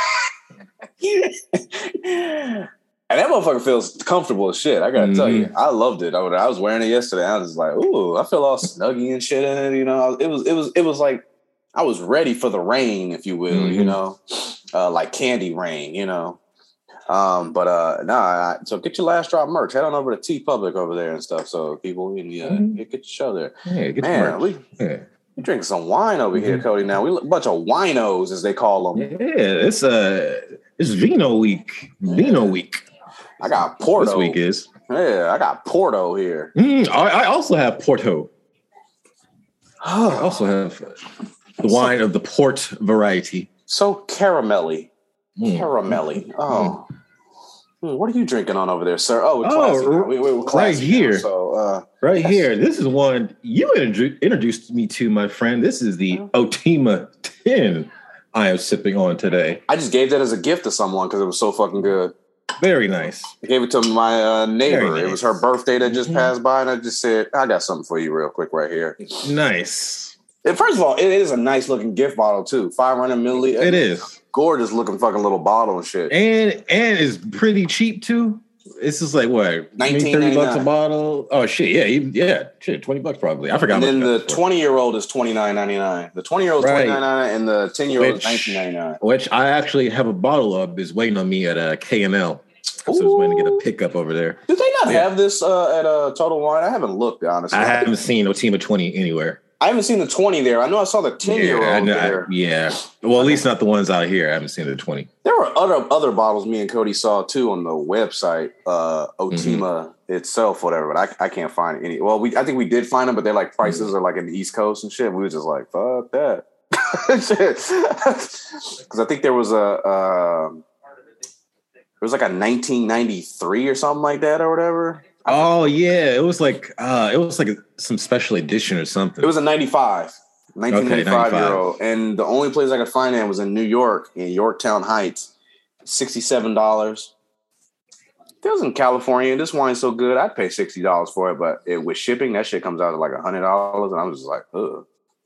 And that motherfucker feels comfortable as shit. I gotta mm-hmm. tell you, I loved it. I, I was wearing it yesterday. I was like, ooh, I feel all snuggy and shit in it. You know, it was, it was, it was like I was ready for the rain, if you will. Mm-hmm. You know, uh, like candy rain. You know, um, but uh, nah. So get your last drop merch. Head on over to T Public over there and stuff. So people, yeah, mm-hmm. get your show there. Yeah, get Man, your merch. we. Yeah. We drinking some wine over mm-hmm. here, Cody. Now we a bunch of winos, as they call them. Yeah, it's uh, it's Vino week. Vino week. I got Porto. This week is. Yeah, I got Porto here. Mm, I, I also have Porto. I also have the wine so, of the port variety. So caramelly. Mm. Caramelly. Oh. Mm. What are you drinking on over there, sir? Oh, we're classy. Oh, we, we're classy right here. Now, so, uh, right here. This is one you introdu- introduced me to, my friend. This is the Otima ten I am sipping on today. I just gave that as a gift to someone because it was so fucking good. Very nice. I gave it to my uh, neighbor. Nice. It was her birthday that just mm-hmm. passed by, and I just said, I got something for you real quick right here. Nice. And first of all, it is a nice looking gift bottle, too. five hundred milliliters. It is. Gorgeous looking fucking little bottle and shit. And and it's pretty cheap, too. It's just like, what, thirty bucks a bottle? Oh, shit, yeah, even, yeah, shit, twenty bucks probably. I forgot. And then the twenty-year-old is twenty-nine ninety-nine. The twenty-year-old is right. twenty-nine ninety-nine, and the ten-year-old is nineteen ninety-nine. Which I actually have a bottle of is waiting on me at uh, K and L. So I was waiting to get a pickup over there. Do they not yeah. have this uh, at uh, Total Wine? I haven't looked, honestly. I haven't seen Otima twenty anywhere. I haven't seen the twenty there. I know I saw the ten-year-old yeah, there. I, yeah. Well, at least not the ones out here. I haven't seen the twenty. There were other other bottles me and Cody saw, too, on the website, uh, Otima mm-hmm. itself, whatever. But I, I can't find any. Well, we I think we did find them, but they're like prices mm-hmm. are like in the East Coast and shit. And we were just like, fuck that. Because I think there was a... Uh, It was like a nineteen ninety-three or something like that or whatever. Oh yeah, it was like uh, it was like a, some special edition or something. It was a ninety-five, nineteen ninety-five okay, year old, and the only place I could find it was in New York, in Yorktown Heights, sixty-seven dollars. If it was in California, this wine's so good, I'd pay sixty dollars for it. But it, with shipping, that shit comes out to like a hundred dollars, and I'm just like, ugh,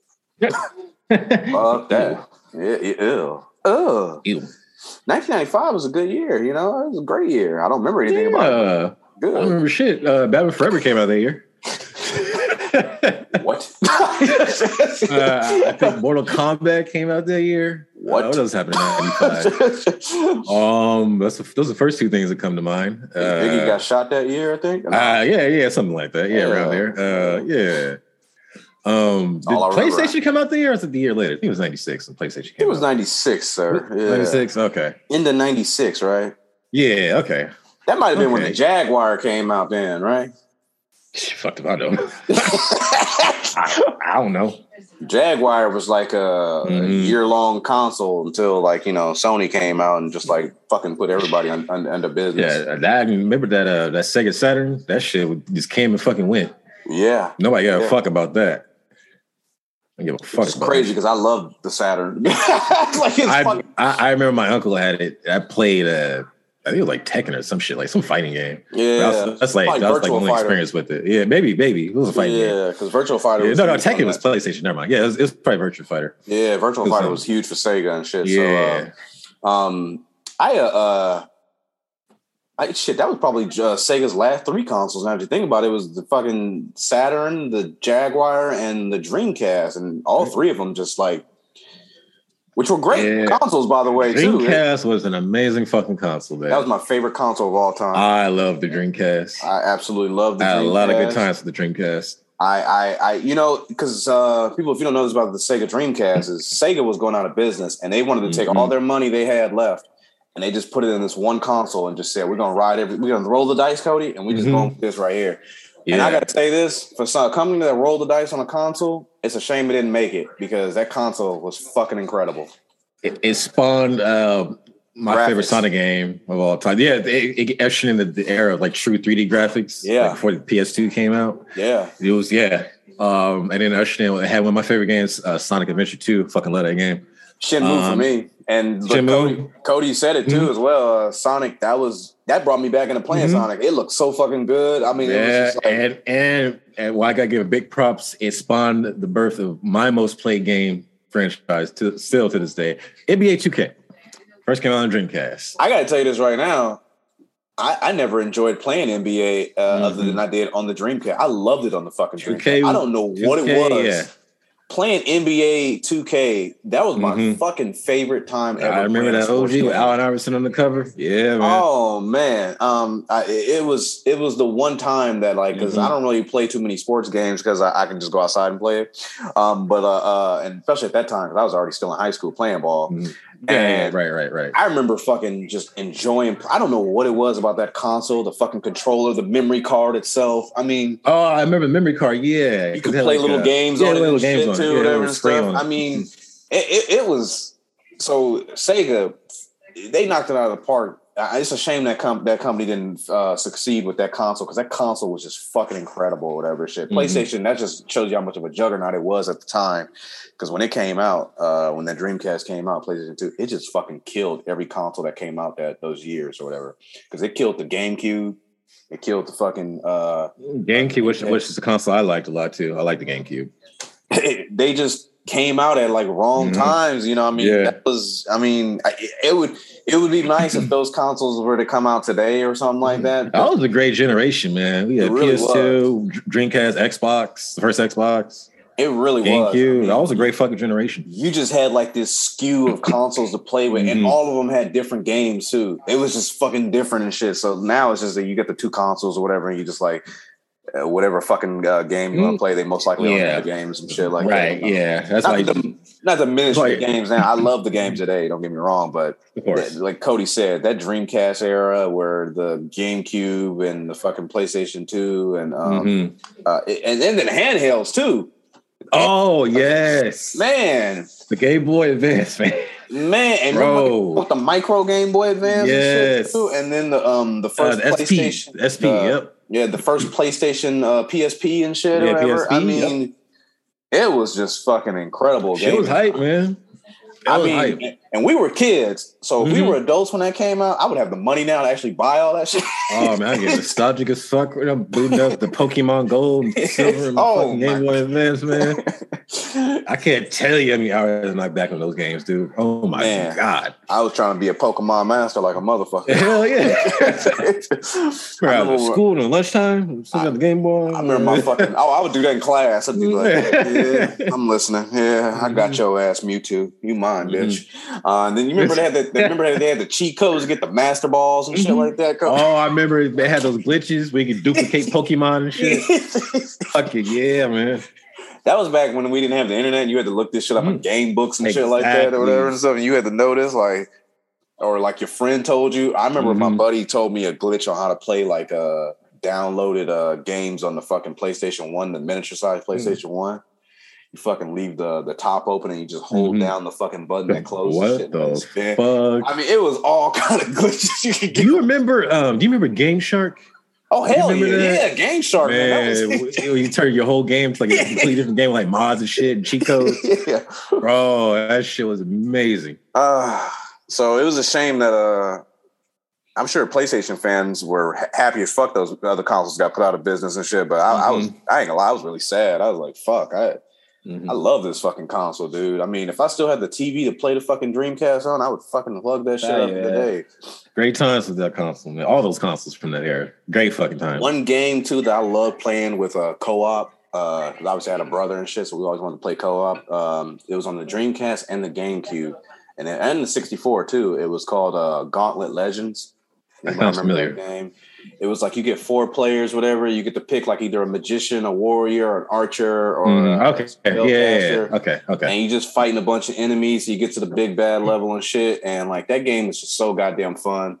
fuck that, ew, ugh, ew. nineteen ninety-five was a good year, you know. It was a great year. I don't remember anything yeah. about it. Good. I don't remember shit. Uh, Batman Forever came out that year. What? uh, I think Mortal Kombat came out that year. What? Uh, what else happened in ninety-five? um, that's the, those are the first two things that come to mind. Uh, Biggie got shot that year, I think. Uh, yeah, yeah, something like that. Yeah, yeah. around there. Uh, yeah. Um, did PlayStation come out the year or was it the year later? I think it was ninety-six. And PlayStation came It was out. ninety-six, sir. Yeah. ninety-six? Okay. Into ninety-six, right? Yeah, okay. That might have been okay. when the Jaguar came out then, right? Fuck if I don't know. I, I don't know. Jaguar was like a, mm-hmm. a year-long console until like, you know, Sony came out and just like fucking put everybody on, on, under business. Yeah, that, I remember that uh, that Sega Saturn, that shit just came and fucking went. Yeah. Nobody gave a yeah. fuck about that. I give a fuck. It's crazy because I love the Saturn. Like I, fucking- I, I remember my uncle had it. I played, uh, I think it was like Tekken or some shit, like some fighting game. Yeah, that was, that's like that was like one experience with it. Yeah, maybe, maybe it was a fighting yeah, game. Yeah, because Virtual Fighter. Yeah, was no, no, Tekken was PlayStation. Never mind. Yeah, it was, it was probably Virtual Fighter. Yeah, Virtual Fighter um, was huge for Sega and shit. Yeah. So, uh, um, I uh. I, shit, that was probably uh, Sega's last three consoles. Now, if you think about it, it was the fucking Saturn, the Jaguar, and the Dreamcast, and all three of them just like, which were great yeah. consoles, by the way. Dreamcast too. Dreamcast was an amazing fucking console. Man. That was my favorite console of all time. I love the Dreamcast. I absolutely love the I had Dreamcast. a lot of good times with the Dreamcast. I, I, I you know, because uh, people, if you don't know this about the Sega Dreamcast, is Sega was going out of business, and they wanted to take mm-hmm. all their money they had left. And they just put it in this one console and just said, we're going to ride every, we're going to roll the dice, Cody, and we just mm-hmm. going with this right here. Yeah. And I got to say this, for some company that rolled the dice on a console, it's a shame it didn't make it because that console was fucking incredible. It, it spawned uh, my graphics. favorite Sonic game of all time. Yeah, it, it ushered in the, the era of like true three D graphics. Yeah, like before the P S two came out. Yeah, it was yeah. Um, and then ushered in. I had one of my favorite games, uh, Sonic Adventure two. Fucking love that game. Shenmue um, for me. And Shenmue. Cody, Cody said it too Mm-hmm. as well. Uh, Sonic, that was that brought me back into playing Mm-hmm. Sonic. It looked so fucking good. I mean, yeah, it was just like, and and and well, I gotta give a big props. It spawned the birth of my most played game franchise to still to this day. N B A two K. First came out on Dreamcast. I gotta tell you this right now. I, I never enjoyed playing N B A uh, Mm-hmm. other than I did on the Dreamcast. I loved it on the fucking two K. Dreamcast. I don't know what it two K, was. yeah. Playing N B A two K, that was my Mhm. fucking favorite time ever. I remember playing a that O G sports with game. Allen Iverson on the cover. Yeah, man. Oh man, um, I, it was it was the one time that like because Mhm. I don't really play too many sports games because I, I can just go outside and play it. Um, but uh, uh, and especially at that time because I was already still in high school playing ball. Mhm. Yeah, And right, right, right. I remember fucking just enjoying. I don't know what it was about that console, the fucking controller, the memory card itself. I mean, Oh, I remember the memory card. Yeah, you could play little games yeah, on it little and games shit on it. too, Yeah, whatever little and screen stuff. on it. I mean, it, it, it was so Sega. They knocked it out of the park. Uh, It's a shame that com- that company didn't uh, succeed with that console because that console was just fucking incredible. Or whatever shit. Mhm. PlayStation, that just shows you how much of a juggernaut it was at the time. Because when it came out, uh, when that Dreamcast came out, PlayStation two, it just fucking killed every console that came out that those years or whatever. Because it killed the GameCube, it killed the fucking uh, GameCube, which, which is a console I liked a lot too. I like the GameCube. they just came out at like wrong Mhm. times. You know, what I mean, Yeah. that was. I mean, I- it would it would be nice if those consoles were to come out today or something like that. That was a great generation, man. We It had really P S two, Dreamcast, Xbox, the first Xbox, It really was. I GameCube. mean, That was a great fucking generation. you just had like this skew of consoles to play with, and Mhm. all of them had different games too. It was just fucking different and shit. So now it's just that you get the two consoles or whatever, and you just like uh, whatever fucking uh, game you want to play. They most likely Yeah. on the games and shit like Right? that. Yeah, that's Not, like, to, not to diminish like- the games now. I love the games today. Don't get me wrong, but of course. like Cody said, that Dreamcast era where the GameCube and the fucking PlayStation two and um, Mhm. uh, and then the handhelds too. Oh yes, Man, the Game Boy Advance, man. man, and Bro. remember with the micro Game Boy Advance, and, shit Yes. too? And then the um the Uh, first the S P, PlayStation, S P. the- Yep. yeah, the first PlayStation uh, P S P and shit or Yeah, whatever. P S P, I mean, it was just fucking incredible. Shit was gaming. hype, man. That I was mean, hype. and we were kids, so if we Mhm. were adults when that came out, I would have the money now to actually buy all that shit. Oh man, I get nostalgic as fuck when I'm booting up the Pokemon Gold and Silver and Oh, fucking Game my- Boy Advance, man. I can't tell you how many hours I knocked back on those games, dude. Oh my Man. god. I was trying to be a Pokemon master like a motherfucker. Hell yeah. We're I out of remember- school in lunchtime, still got the Game Boy. I remember my fucking. Oh, I would do that in class. I'd be like, "Yeah, I'm listening. Yeah, I got your ass, Mewtwo. You mine, bitch." Uh, and then you remember they had the, they remember they had the cheat codes to get the master balls and shit Mhm. like that. Oh, I remember they had those glitches where you could duplicate Pokemon and shit. Fuck it, yeah, man. That was back when we didn't have the internet. You had to look this shit up in Mhm. game books and shit like that Exactly. or whatever and stuff. And you had to know this, like, or like your friend told you. I remember my Mhm. buddy told me a glitch on how to play like uh downloaded uh games on the fucking PlayStation One, the miniature size PlayStation One. You fucking leave the the top open and you just hold Mhm. down the fucking button that closes What shit. the Spin. fuck? I mean, it was all kind of glitches you could Do get. you remember? Um, do you remember Game Shark? Oh hell yeah, remember that? yeah, Game Shark, man. Man, That was, you turn your whole game to like a completely different game, like mods and shit and cheat codes. yeah. Bro, that shit was amazing. Uh, so it was a shame that uh, I'm sure PlayStation fans were ha- happy as fuck those other consoles got put out of business and shit. But I, I was, I ain't gonna lie, I was really sad. I was like, fuck, I, Mhm. I love this fucking console, dude. I mean, if I still had the T V to play the fucking Dreamcast on, I would fucking plug that shit Oh, up yeah. today. Great times with that console, man. All those consoles from that era. Great fucking time. One game too that I love playing with a co-op. Uh, 'cause obviously I had a brother and shit, so we always wanted to play co-op. Um, it was on the Dreamcast and the GameCube, and then, and the sixty-four too. It was called uh, Gauntlet Legends. That You sounds remember familiar. that game? It was like you get four players, whatever. You get to pick like either a magician, a warrior, an archer, or Mhm. a Okay. Yeah, yeah, yeah. spellcaster. Okay. Okay. And you just fighting a bunch of enemies. So you get to the big bad level and shit. And like that game is just so goddamn fun.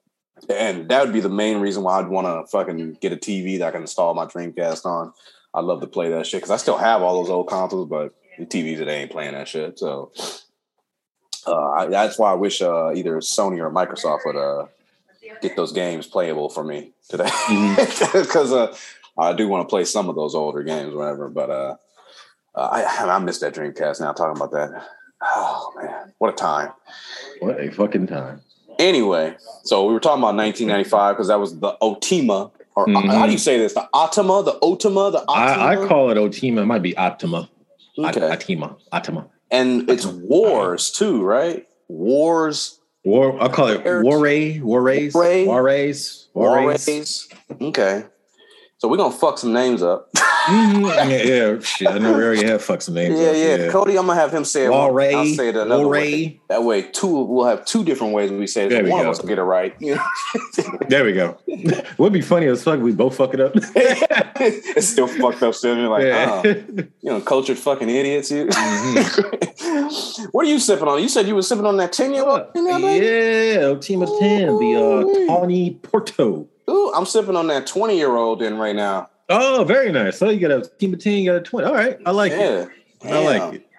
And that would be the main reason why I'd want to fucking get a T V that I can install my Dreamcast on. I'd love to play that shit because I still have all those old consoles, but the T Vs today ain't playing that shit. So, Uh, I, that's why I wish uh, either Sony or Microsoft would uh, get those games playable for me today, because mm-hmm. uh, I do want to play some of those older games, whatever. But uh, uh, I, I miss that Dreamcast. Now talking about that, oh man, what a time! What a fucking time! Anyway, so we were talking about nineteen ninety-five because that was the Ultima, or mm-hmm. how do you say this? The Optima, the Ultima, the Optima? I, I call it Ultima. It might be Optima. Okay. Optima. Optima. And it's Wars too, right? Wars. War. I call it Warray. Warrays. Warrays. Warrays. Okay. So we're gonna fuck some names up. mm-hmm. Yeah, yeah. Shit, I know we already have fucked some names yeah, up. Yeah, yeah. Cody, I'm gonna have him say it. Warray. I'll say it another Warray. way. That way, two we'll have two different ways we say it. One go. of us will get it right. You know? There we go. Would be funny as fuck. We both fuck it up. It's still fucked up. Still, you're like, yeah. oh, you know, cultured fucking idiots. You. Mm-hmm. What are you sipping on? You said you were sipping on that ten year old. Yeah, Ultima ten, the uh, Tawny Porto. Ooh, I'm sipping on that twenty year old in right now. Oh, very nice. So you got a team of ten, you got a twenty. All right. I like yeah. it. Damn. I like it.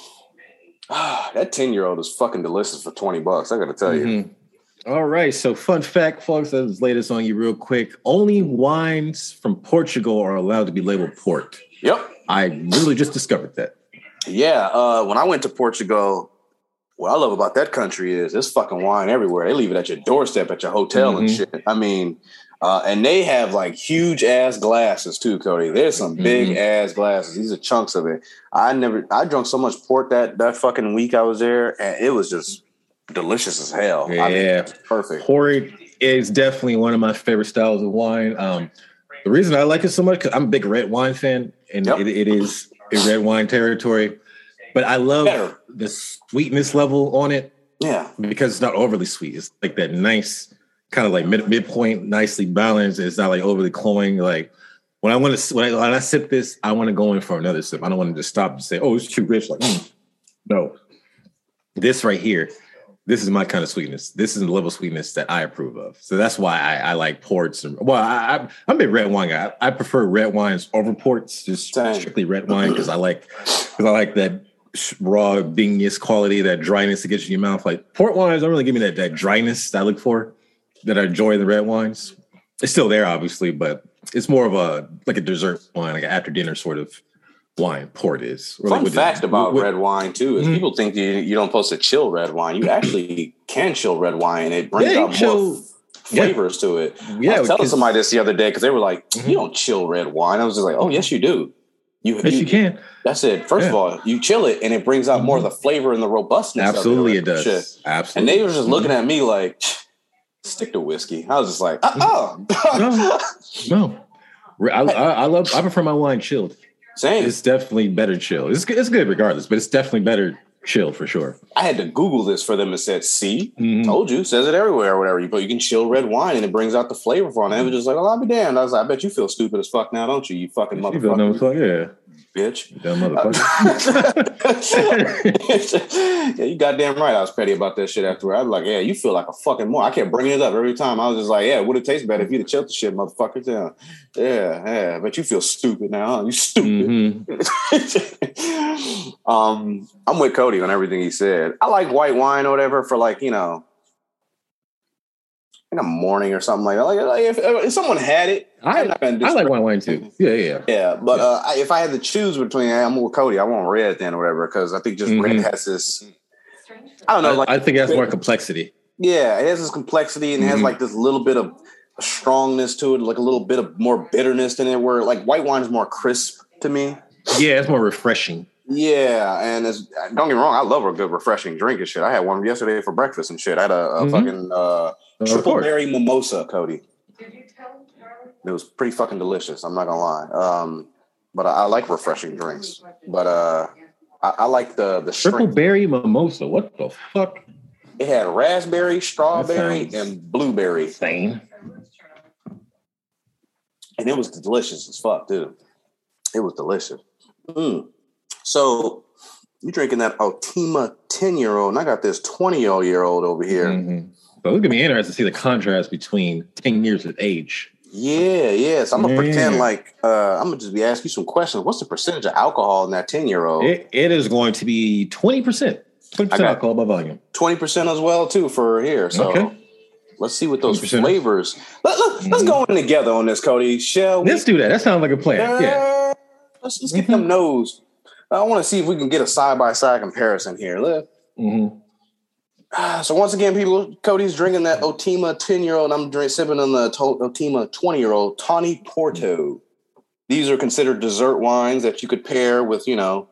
Ah, that ten year old is fucking delicious for twenty bucks. I got to tell mm-hmm. you. All right. So, fun fact, folks, let's lay this on you real quick. Only wines from Portugal are allowed to be labeled port. Yep. I really just discovered that. Yeah. Uh, when I went to Portugal, what I love about that country is there's fucking wine everywhere. They leave it at your doorstep at your hotel mm-hmm. and shit. I mean, uh, and they have like huge ass glasses too, Cody. There's some big mm-hmm. ass glasses. These are chunks of it. I never, I drank so much port that that fucking week I was there, and it was just delicious as hell. Yeah, I mean, perfect. Port is definitely one of my favorite styles of wine. Um, the reason I like it so much because I'm a big red wine fan, and yep. it, it is a red wine territory. But I love Better. the sweetness level on it. Yeah. Because it's not overly sweet. It's like that nice kind of like mid midpoint, nicely balanced. It's not like overly cloying. Like when I want to, when I, when I sip this, I want to go in for another sip. I don't want to just stop and say, oh, it's too rich. Like, mm. no. This right here, this is my kind of sweetness. This is the level of sweetness that I approve of. So that's why I, I like ports. And, well, I, I, I'm a big red wine guy. I, I prefer red wines over ports, just Dang. strictly red wine because I like, because I like that raw vinous quality, that dryness that gets you in your mouth. Like port wines don't really give me that, that dryness that I look for, that I enjoy in the red wines. It's still there, obviously, but it's more of a like a dessert wine, like an after dinner sort of wine. Port is. Or Fun like fact the, about with, red wine too is mm-hmm. people think you you don't supposed to chill red wine. You actually can chill red wine, and it brings yeah, out chill, more f- flavors yeah. to it. Yeah, I was telling somebody this the other day because they were like, mm-hmm. "You don't chill red wine." I was just like, "Oh, yes, you do." You, yes, you, you can. That's it. First yeah. of all, you chill it, and it brings out mm-hmm. more of the flavor and the robustness. Absolutely, of it, it does. Shit. Absolutely. And they were just looking mm-hmm. at me like, "Stick to whiskey." I was just like, "Oh, no, no." I, I, I love. I prefer my wine chilled. Same. It's definitely better chilled. It's it's good regardless, but it's definitely better chilled for sure. I had to Google this for them and said, "See, mm-hmm. told you, says it everywhere or whatever." But you can chill red wine and it brings out the flavor from it. It was just like, "Oh, I'll be damned." I was like, "I bet you feel stupid as fuck now, don't you? You fucking you motherfucker." Yeah. Bitch. You dumb motherfucker. Yeah, you goddamn right. I was petty about that shit afterward. I was like, yeah, you feel like a fucking more. I kept bringing it up every time. I was just like, yeah, would it taste better if you'd have chilled the shit, motherfuckers? Yeah, yeah, yeah. But you feel stupid now, huh? You stupid. Mm-hmm. um, I'm with Cody on everything he said. I like white wine or whatever for like, you know, in a morning or something like that. Like, like if, if someone had it, I, I like white wine too. Yeah, yeah, yeah. But yeah. Uh, if I had to choose between, I'm with Cody. I want red then or whatever because I think just mm-hmm. red has this. I don't know. I, like I think it has more complexity. Yeah, it has this complexity and mm-hmm. it has like this little bit of strongness to it, like a little bit of more bitterness in it. Where like white wine is more crisp to me. Yeah, it's more refreshing. Yeah, and it's, don't get me wrong, I love a good refreshing drink and shit. I had one yesterday for breakfast and shit. I had a, a mm-hmm. fucking uh, triple berry mimosa, Cody. It was pretty fucking delicious. I'm not gonna lie. Um, but I, I like refreshing drinks. But uh, I, I like the the triple strength. Berry mimosa. What the fuck? It had raspberry, strawberry, and blueberry. Insane. And it was delicious as fuck, dude. It was delicious. Mm. So you're drinking that Ultima ten-year-old, and I got this twenty-year-old over here. Mm-hmm. So it's gonna be interesting to see the contrast between ten years of age. Yeah, yeah. So I'm gonna yeah. pretend like uh, I'm gonna just be asking you some questions. What's the percentage of alcohol in that ten-year-old? It, it is going to be twenty percent. twenty percent alcohol by volume. twenty percent as well, too, for here. So okay. Let's see what those twenty percent flavors. Let, let, mm-hmm. Let's go in together on this, Cody. Shall we? Let's do that. That sounds like a plan. Uh, yeah. Let's, let's get mm-hmm. them nose. I want to see if we can get a side-by-side comparison here. Look. Mm-hmm. So once again, people, Cody's drinking that Otima ten-year-old. I'm drink, sipping on the to- Otima twenty-year-old Tawny Porto. These are considered dessert wines that you could pair with, you know.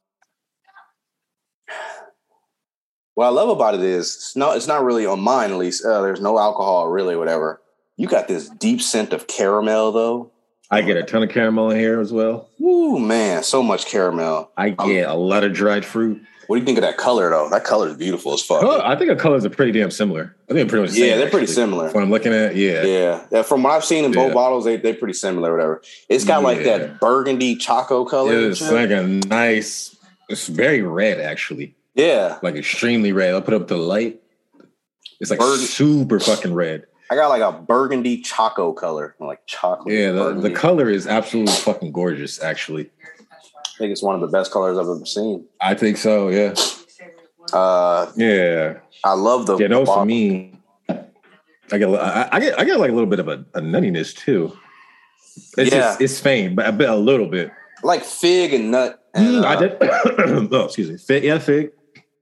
What I love about it is, it's not, it's not really on mine, at least. Uh, there's no alcohol, really, whatever. You got this deep scent of caramel, though. I get a ton of caramel in here as well. Ooh, man, so much caramel. I get um, a lot of dried fruit. What do you think of that color, though? That color is beautiful as fuck. Oh, I think the colors are pretty damn similar. I think they're pretty much the same. Yeah, they're actually. pretty similar. What I'm looking at, yeah. Yeah. yeah. From what I've seen in both yeah. bottles, they, they're pretty similar, whatever. It's got yeah. like that burgundy choco color. Yeah, it's like a nice, it's very red, actually. Yeah. Like extremely red. I'll put up the light. It's like Burg- super fucking red. I got like a burgundy choco color. Like chocolate. Yeah, the, the color is absolutely fucking gorgeous, actually. I think it's one of the best colors I've ever seen. I think so, yeah. Uh, yeah. I love the Yeah, no, for me, I get I, I get I get like a little bit of a, a nuttiness too. It's yeah. just it's faint, but a bit a little bit. Like fig and nut. And, mm, uh, I did oh, excuse me. Fig, yeah, fig.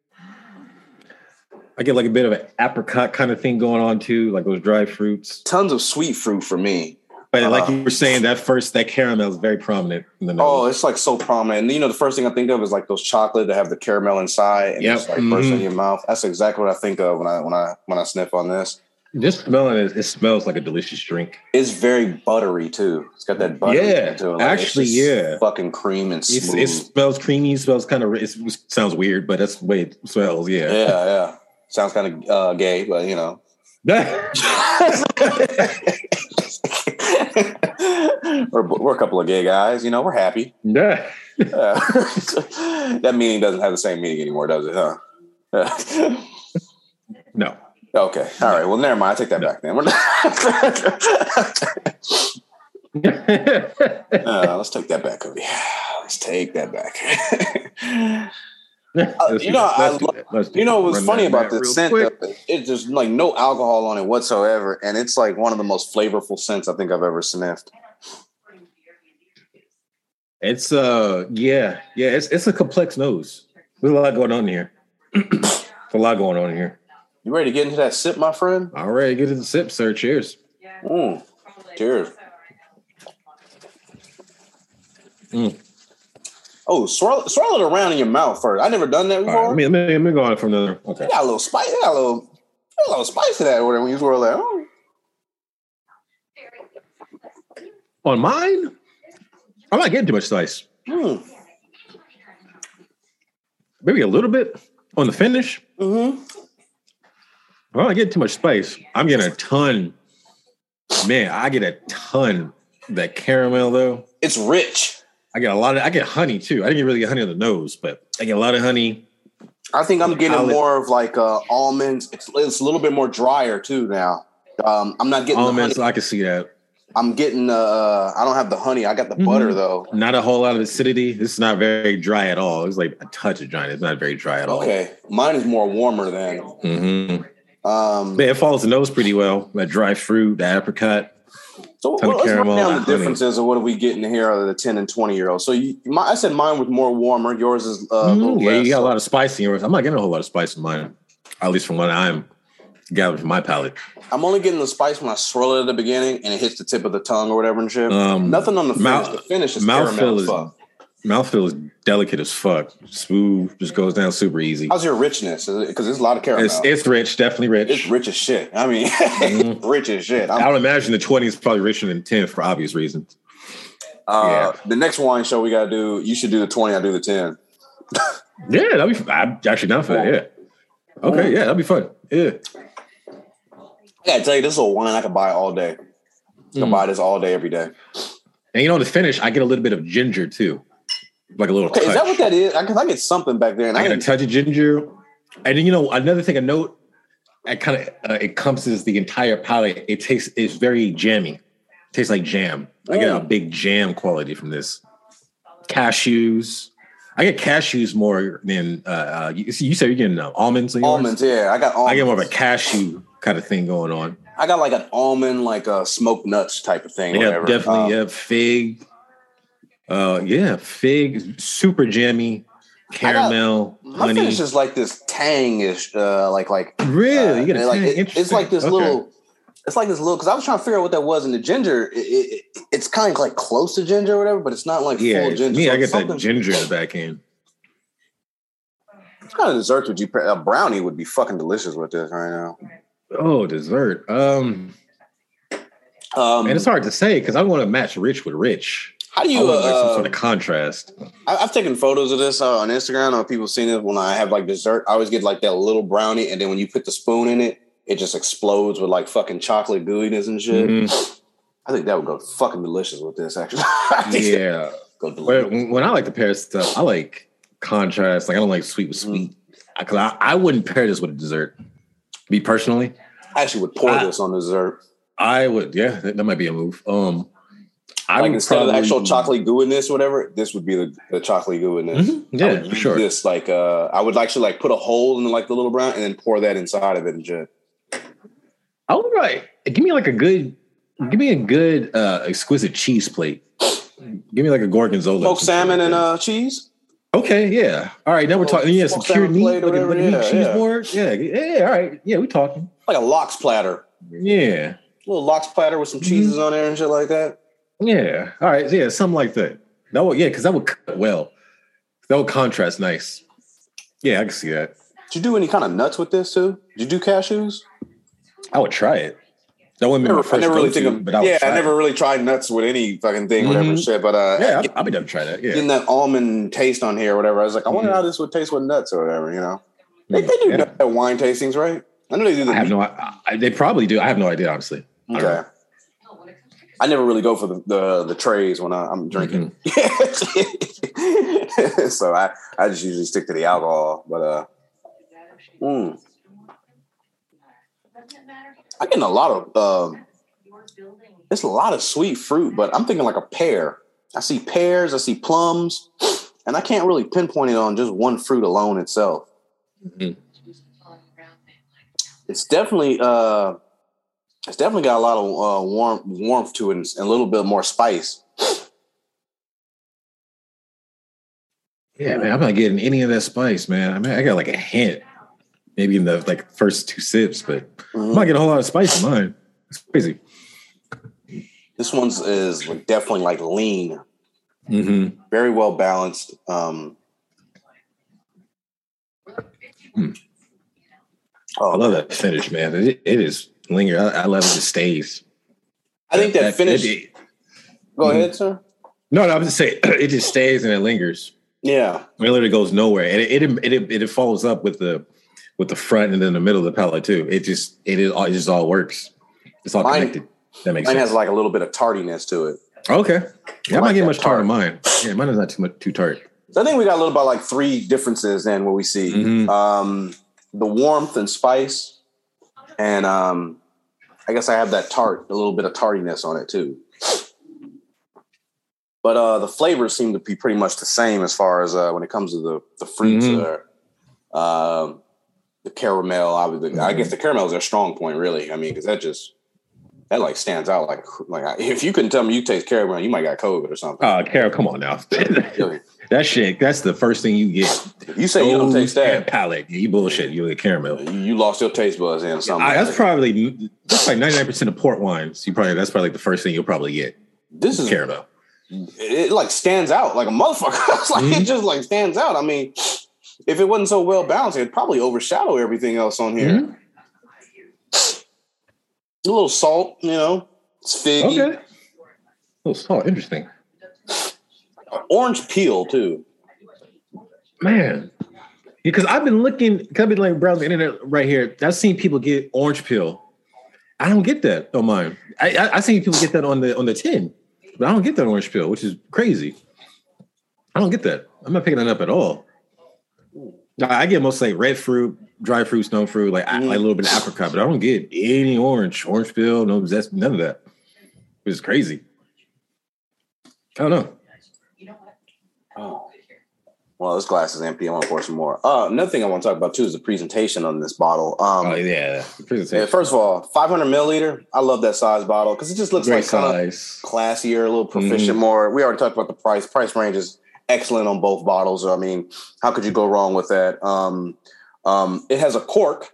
I get like a bit of an apricot kind of thing going on too, like those dry fruits. Tons of sweet fruit for me. But uh, like you were saying, that first, that caramel is very prominent in the nose. Oh, it's like so prominent. And you know, the first thing I think of is like those chocolate that have the caramel inside and yep. just like mm-hmm. burst in your mouth. That's exactly what I think of when I when I when I sniff on this. Just smelling it, it smells like a delicious drink. It's very buttery too. It's got that butter. Yeah, to it. Like, actually, it's yeah, fucking cream and smooth. It's, it smells creamy. It smells kind of. It sounds weird, but that's the way it smells. Yeah, yeah, yeah. Sounds kind of uh, gay, but you know. we're, we're a couple of gay guys, you know. We're happy. Yeah. uh, that meaning doesn't have the same meaning anymore, does it? Huh? No. Okay. All right. Well, never mind. I take that back then. uh, let's take that back, Cody. Let's take that back. Uh, you know, I love, you know what's funny about this scent? It's just like no alcohol on it whatsoever, and it's like one of the most flavorful scents I think I've ever sniffed. It's uh, yeah, yeah. It's it's a complex nose. There's a lot going on here. There's a lot going on here. You ready to get into that sip, my friend? All right, get into the sip, sir. Cheers. Mm. Cheers. Mm. Oh, swirl, swirl it around in your mouth first. I never done that before. Right, let, me, let, me, let me go on from the. Okay. You got a little spice. You got a little, a little spice to that or whatever when you swirl that. Oh. On mine, I'm not getting too much spice. Mm. Maybe a little bit on the finish. Mm-hmm. I'm not getting too much spice. I'm getting a ton. Man, I get a ton of that caramel though. It's rich. I get a lot of, I get honey too. I didn't really get honey on the nose, but I get a lot of honey. I think I'm getting I'll more of like uh, almonds. It's, it's a little bit more drier too now. Um, I'm not getting almonds. The honey. I can see that. I'm getting, uh, I don't have the honey. I got the mm-hmm. butter though. Not a whole lot of acidity. This is not very dry at all. It's like a touch of dry. It's not very dry at all. Okay. Mine is more warmer than. Mm-hmm. Um, yeah, it follows the nose pretty well. That dry fruit, the apricot. So well, let's break down the differences of what are we getting here out of the ten and twenty year old. So you, my, I said mine was more warmer. Yours is uh, mm, a little yeah, less, you got so. a lot of spice in yours. I'm not getting a whole lot of spice in mine, at least from what I'm gathering from my palate. I'm only getting the spice when I swirl it at the beginning and it hits the tip of the tongue or whatever and shit. Um, Nothing on the finish. Mouth, the finish is mouthfeel is fuck. Mouthfeel is delicate as fuck. Smooth, just goes down super easy. How's your richness? Because there's a lot of caramel. It's, it's rich, definitely rich. It's rich as shit. I mean, mm-hmm. rich as shit. I'm, I would imagine the twenty is probably richer than ten for obvious reasons. Uh, yeah. The next wine show we got to do, you should do the twenty, I do the ten. Yeah, that'd be I'm actually down for that, yeah. Okay, yeah, that'd be fun. Yeah. I got to tell you, this is a wine I could buy all day. I can mm. buy this all day, every day. And you know, to finish, I get a little bit of ginger too. Like a little okay, touch. Is that what that is? Because I, I get something back there. And I, I get a touch of ginger. And then, you know, another thing I note, it kind of uh, encompasses the entire palate. It tastes, it's very jammy. It tastes like jam. I get a big jam quality from this. Cashews. I get cashews more than uh, uh you, you said you're getting uh, almonds. In yours? Almonds, yeah. I got almonds. I get more of a cashew kind of thing going on. I got like an almond, like a smoked nuts type of thing. Yeah, whatever. definitely. Um, yeah, fig. Uh, yeah, fig, super jammy, caramel, got, honey. My finish is like this tang-ish, uh, like like really. Uh, you get a like tang? it, it's like this okay. little. It's like this little because I was trying to figure out what that was, and the ginger, it, it, it's kind of like close to ginger or whatever, but it's not like yeah, full ginger. Me, so I get something, that ginger in the back end. What kind of dessert would you? A brownie would be fucking delicious with this right now. Oh, dessert. Um, um and it's hard to say because I want to match rich with rich. How do you? I want, like, uh, some sort of contrast. I, I've taken photos of this uh, on Instagram. Or people seen it when I have like dessert. I always get like that little brownie, and then when you put the spoon in it, it just explodes with like fucking chocolate gooiness and shit. Mm-hmm. I think that would go fucking delicious with this. Actually, yeah. Go delicious. When, when I like to pair stuff, I like contrast. Like I don't like sweet with sweet. Because mm-hmm. I, I wouldn't pair this with a dessert. Me personally, I actually would pour I, this on dessert. I would. Yeah, that, that might be a move. Um. I like instead probably, of the actual chocolate gooiness, whatever, this would be the, the chocolate gooiness. Mm-hmm. Yeah, for sure. This like uh, I would actually like put a hole in like the little brown and then pour that inside of it and just. All right, give me like a good, give me a good uh, exquisite cheese plate. Give me like a gorgonzola, smoked salmon and uh, cheese. Okay, yeah. All right, now we're talking. Yeah, some cured meat, like a, like a yeah, meat cheese yeah. board. Yeah, yeah. All right, yeah, we talking like a lox platter. Yeah, a little lox platter with some cheeses mm-hmm. on there and shit like that. Yeah. All right. Yeah. Something like that. That would, yeah, because that would cut well. That would contrast nice. Yeah, I can see that. Did you do any kind of nuts with this too? Did you do cashews? I would try it. That wouldn't be my first I never really go-to, think of, but I would yeah, try I never it. really tried nuts with any fucking thing, whatever mm-hmm. shit. But uh, yeah, I'll, I'll be done to try that. Yeah, getting that almond taste on here, or whatever. I was like, I wonder mm-hmm. how this would taste with nuts or whatever. You know, they, they do yeah. that wine tastings, right? I know they do. The I have no. I, they probably do. I have no idea, honestly. Okay. I never really go for the the, the trays when I, I'm drinking, mm-hmm. so I, I just usually stick to the alcohol. But uh, mm. I'm getting a lot of um, it's a lot of sweet fruit, but I'm thinking like a pear. I see pears, I see plums, and I can't really pinpoint it on just one fruit alone itself. Mm-hmm. It's definitely. Uh, It's definitely got a lot of uh, warmth, warmth to it and a little bit more spice. Yeah, man, I'm not getting any of that spice, man. I mean, I got like a hint, maybe in the like first two sips, but mm-hmm. I'm not getting a whole lot of spice in mine. It's crazy. This one's is definitely like lean, mm-hmm. very well balanced. Um, mm. Oh, I love that finish, man. It, it is. Linger. I, I love it. It stays. I think that, that finish. It, it, Go mm-hmm. ahead, sir. No, no. I'm just saying it just stays and it lingers. Yeah, it literally goes nowhere, and it it it, it, it follows up with the with the front and then the middle of the palate too. It just it is it just all works. It's all mine, connected. That makes mine sense. has like a little bit of tartiness to it. Okay, yeah, I'm like not getting much tart tart in mine. Yeah, mine is not too much too tart. So I think we got a little about like three differences then what we see. Mm-hmm. Um, the warmth and spice, and um. I guess I have that tart, a little bit of tartiness on it too. But uh, the flavors seem to be pretty much the same as far as uh, when it comes to the the fruits. Mm-hmm. Or, uh, the caramel, I, would, mm-hmm. I guess the caramel is their strong point, really. I mean, because that just that like stands out. Like, like if you couldn't tell me you taste caramel, you might got COVID or something. Oh, uh, caramel, come on now. That shit, that's the first thing you get. You say oh, you don't taste that. Palate. You bullshit. You get caramel. You, you lost your taste buds in something. I, that's probably that's like ninety-nine percent of port wines. You probably that's probably like the first thing you'll probably get. This is caramel. It, it like stands out like a motherfucker. It's like mm-hmm. it just like stands out. I mean, if it wasn't so well balanced, it'd probably overshadow everything else on here. Mm-hmm. A little salt, you know. It's figgy. Okay. A little salt, interesting. Orange peel too, man. Because I've been looking, cause I've been like browsing the internet right here. I've seen people get orange peel. I don't get that on mine. I I, I seen people get that on the on the tin, but I don't get that orange peel, which is crazy. I don't get that. I'm not picking that up at all. I get mostly like red fruit, dry fruit, stone fruit, like, mm. like a little bit of apricot, but I don't get any orange, orange peel, no zest, none of that. It's crazy. I don't know. Oh. Well, this glass is empty. I want to pour some more. Uh, another thing I want to talk about too is the presentation on this bottle. Um, oh yeah, the presentation. Yeah, first of all, five hundred milliliter. I love that size bottle because it just looks Great like kind size. of classier, a little proficient Mm-hmm. more. We already talked about the price. Price range is excellent on both bottles. I mean, how could you go wrong with that? Um, um, it has a cork.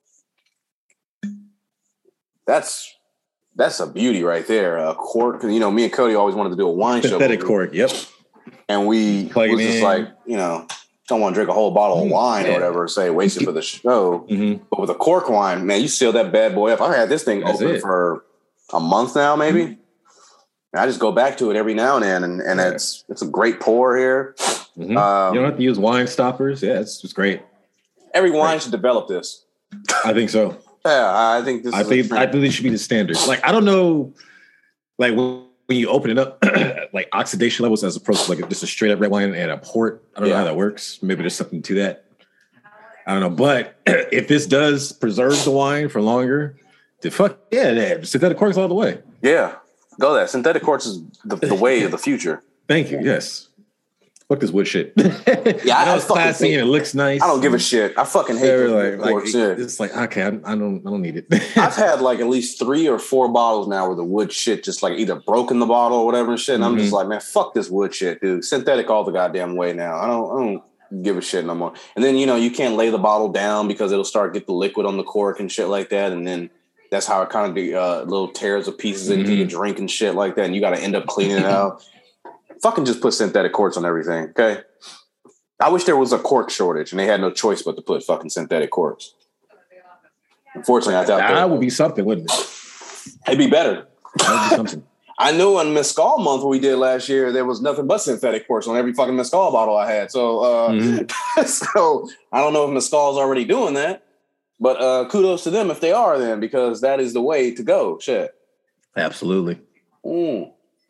That's that's a beauty right there. A cork. You know, me and Cody always wanted to do a wine show. Synthetic cork. Yep. And we Plug it was just in. like, you know, don't want to drink a whole bottle of Mm, wine yeah. or whatever, say waste it for the show. Mm-hmm. But with a cork wine, man, you seal that bad boy up. I had this thing That's open it. for a month now, maybe. Mm-hmm. And I just go back to it every now and then, and, and Yeah. it's it's a great pour here. Mm-hmm. Um, you don't have to use wine stoppers. Yeah, it's, it's great. Every wine should develop this. I think so. Yeah, I think this I is think a I think it should be the standard. Like I don't know, like when, when you open it up, like oxidation levels as opposed to like just a straight up red wine and a port. I don't Yeah. know how that works. Maybe there's something to that. I don't know. But if this does preserve the wine for longer, then fuck yeah, yeah, synthetic corks all the way. Yeah, go that. Synthetic quartz is the, the way of the future. Thank you. Yes. Fuck this wood shit. Yeah, I I know it's fucking classy think- and it looks nice. I don't give a shit. I fucking hate Yeah, this like, like, quartz shit. it's like okay, I, I don't, I don't need it. I've had like at least three or four bottles now where the wood shit just like either broken the bottle or whatever and shit. And I'm just Mhm. like, man, fuck this wood shit, dude. Synthetic all the goddamn way now. I don't, I don't give a shit no more. And then you know you can't lay the bottle down because it'll start get the liquid on the cork and shit like that. And then that's how it kind of be uh, little tears of pieces into Mhm. your drink and shit like that. And you got to end up cleaning it out. Fucking just put synthetic quartz on everything, okay? I wish there was a cork shortage and they had no choice but to put fucking synthetic quartz. Unfortunately, I doubt That that. would be something, wouldn't it? It'd be better. That would be something. I knew on Mescal month we did last year, there was nothing but synthetic quartz on every fucking Mescal bottle I had. So, uh, Mhm. so I don't know if Mescal's already doing that, but uh, kudos to them if they are then, because that is the way to go. Shit. Absolutely. Mm.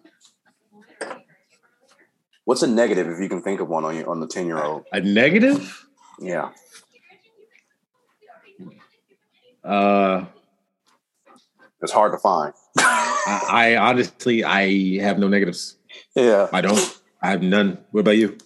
What's a negative if you can think of one on your, on the ten year old? A negative? Yeah. Uh, It's hard to find. I, I honestly, I have no negatives. Yeah. I don't. I have none. What about you?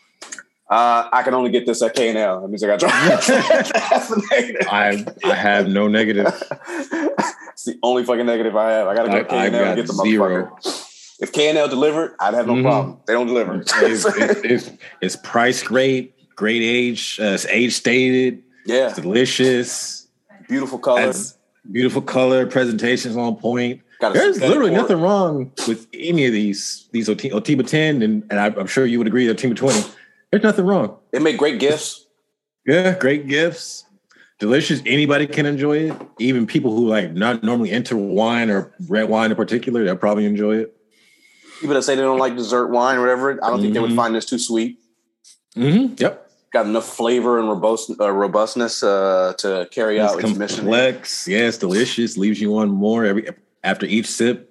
Uh, I can only get this at K and L. That means I got to That's the negative. I I have no negative. It's the only fucking negative I have. I got to go I, to K I and L got and get the zero. motherfucker. If K and L delivered, I'd have no Mhm. problem. They don't deliver. It's, it's, it's, it's price great, great age, uh, it's age stated, Yeah. it's delicious, Beautiful color. has beautiful color, presentations on point. Got a There's synthetic literally cork. nothing wrong with any of these. These Oti- Otiba ten, and, and I, I'm sure you would agree, Otiba twenty. There's nothing wrong. They make great gifts. Yeah, great gifts, delicious. Anybody can enjoy it. Even people who like not normally into wine or red wine in particular, they'll probably enjoy it. People that say they don't like dessert wine or whatever, I don't think they would Mhm. find this too sweet. Mm-hmm. Yep, Got enough flavor and robust, uh, robustness uh, to carry it's out its mission. complex. Yeah, it's delicious. Leaves you on more every after each sip.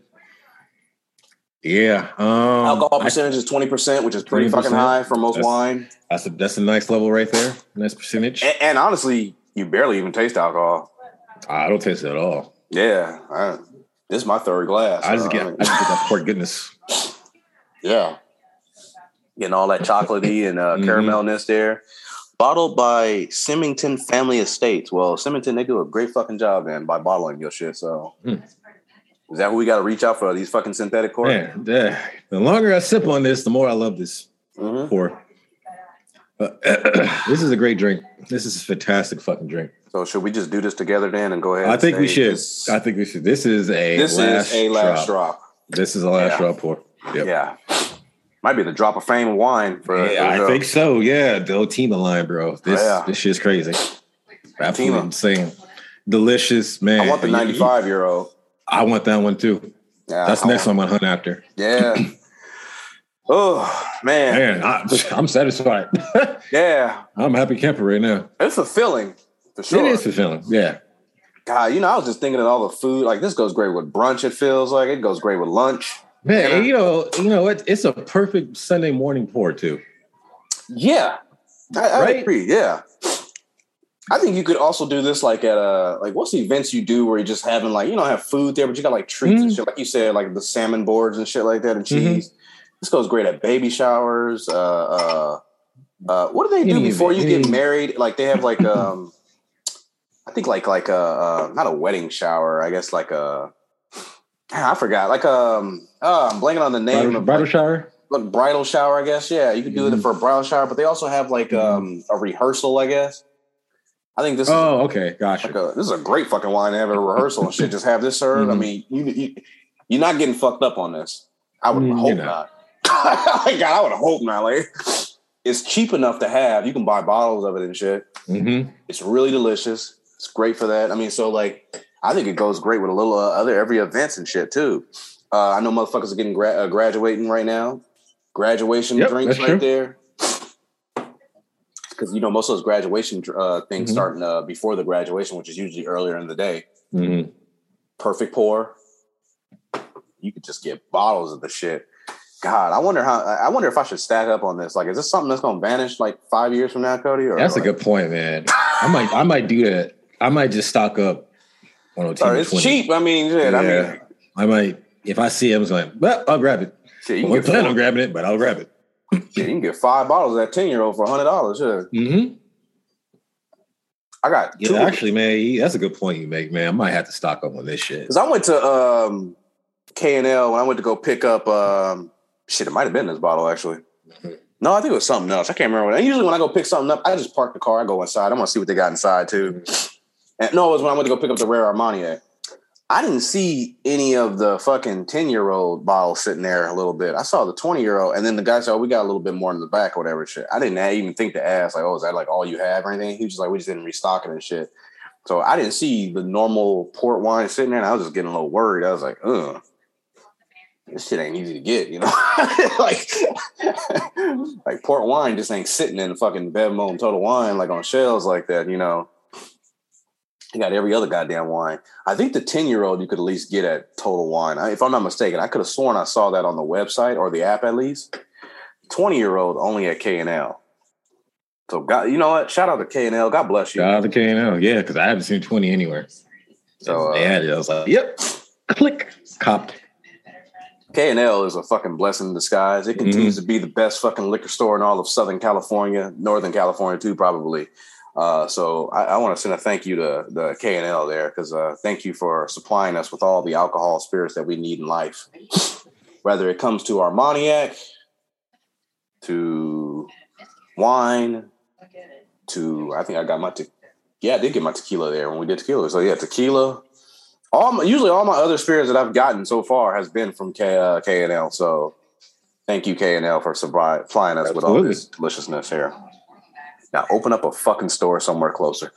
Yeah, um, Alcohol I- percentage is twenty percent, which is pretty fucking twenty percent. high for most That's- wine. that's a that's a nice level right there. Nice percentage. And, and honestly, you barely even taste alcohol. I don't taste it at all. Yeah. I, this is my third glass. I just Uh, get I just get that pork goodness. Yeah. Getting all that chocolatey and uh, Mhm. caramelness there. Bottled by Symington Family Estates. Well, Symington, they do a great fucking job, man, by bottling your shit. So Mm. is that who we got to reach out for? These fucking synthetic cork? Man, yeah. The longer I sip on this, the more I love this Mhm. pour. But this is a great drink. This is a fantastic fucking drink. So should we just do this together then and go ahead? I and think we say should. This, I think we should. This is a this last is a last drop. drop. This is a last Yeah. drop pour. Yep. Yeah. Might be the drop of fame of wine for Yeah, I for- think so. Yeah, the Otima line, bro. This Yeah. this shit's crazy. Absolutely Otima. insane. Delicious, man. I want the You- you- ninety-five year old. I want that one too. Yeah, That's I the next want- one I'm gonna hunt after. Yeah. Oh man. Man, I, I'm satisfied. Yeah. I'm a happy camper right now. It's fulfilling for sure. It is fulfilling. Yeah. God, you know, I was just thinking of all the food. Like this goes great with brunch. It feels like it goes great with lunch. Man, Yeah. and you know, you know, it, it's a perfect Sunday morning pour too. Yeah, I, I Right? agree. Yeah, I think you could also do this like at a like what's the events you do where you're just having like you don't have food there, but you got like treats and Mhm. shit. Like you said, like the salmon boards and shit like that, and Mhm. cheese. This goes great at baby showers. Uh, uh, Uh, what do they do Any before event, you any- get married? Like they have like um, I think like like a uh, not a wedding shower. I guess like a I forgot like um oh I'm blanking on the name Bridal, of bridal like, shower. like bridal shower. I guess yeah, you could do Mhm. it for a bridal shower, but they also have like um a rehearsal. I guess I think this is Oh, okay, gotcha. like a, this is a great fucking wine to have a rehearsal and shit. Just have this served. I Mhm. mean, you, you you're not getting fucked up on this. I would Mm, hope you're not. Like, God, I would hope not. Like, it's cheap enough to have. You can buy bottles of it and shit. Mm-hmm. It's really delicious. It's great for that. I mean, so like, I think it goes great with a little uh, other every events and shit too. Uh, I know motherfuckers are getting gra- uh, graduating right now. Graduation Yep, drinks that's right true. there. Because you know most of those graduation uh, things Mhm. starting uh, before the graduation, which is usually earlier in the day. Mm-hmm. Perfect pour. You could just get bottles of the shit. God, I wonder how. I wonder if I should stack up on this. Like, is this something that's going to vanish like five years from now, Cody? Or That's like, a good point, man. I might, I might do that. I might just stock up on a Sorry, it's cheap. I mean, shit, Yeah, I mean, I might. If I see it, I'm just like, well, I'll grab it. shit, you I can, don't plan get on four, grabbing it, but I'll grab it. shit, you can get five bottles of that ten year old for a hundred dollars. Shit. Mm-hmm. I got two. Yeah, actually, man, that's a good point you make, man. I might have to stock up on this shit. Because I went to um, K and L when I went to go pick up. Um, shit, it might have been this bottle actually. No, I think it was something else. I can't remember. What. And usually when I go pick something up, I just park the car. I go inside. I want to see what they got inside too. And no, it was when I went to go pick up the Rare Armagnac. I didn't see any of the fucking ten-year-old bottles sitting there a little bit. I saw the twenty-year-old, and then the guy said, oh, we got a little bit more in the back or whatever shit. I didn't even think to ask, like, oh, is that like all you have or anything? He was just like, we just didn't restock it and shit. So I didn't see the normal port wine sitting there, and I was just getting a little worried. I was like, ugh, this shit ain't easy to get, you know? like, like port wine just ain't sitting in the fucking Bevmo and Total Wine like on shelves like that, you know? You got every other goddamn wine. I think the ten-year-old you could at least get at Total Wine. I, if I'm not mistaken, I could have sworn I saw that on the website or the app at least. twenty-year-old only at K and L. So, God, you know what? Shout out to K and L. God bless you. Shout out to K and L, yeah, because I haven't seen twenty anywhere. So uh, they had it. I was like, yep, click, copped. K and L is a fucking blessing in disguise. It continues mm-hmm. to be the best fucking liquor store in all of Southern California, Northern California too, probably. Uh, so I, I want to send a thank you to the K and L there because uh, thank you for supplying us with all the alcohol spirits that we need in life. Whether it comes to Armagnac, to wine, to I think I got my te- yeah I did get my tequila there when we did tequila. So yeah, tequila. All my, usually all my other spirits that I've gotten so far has been from K, uh, K and L. So thank you K and L for supplying us Absolutely. with all this deliciousness here. Now open up a fucking store somewhere closer.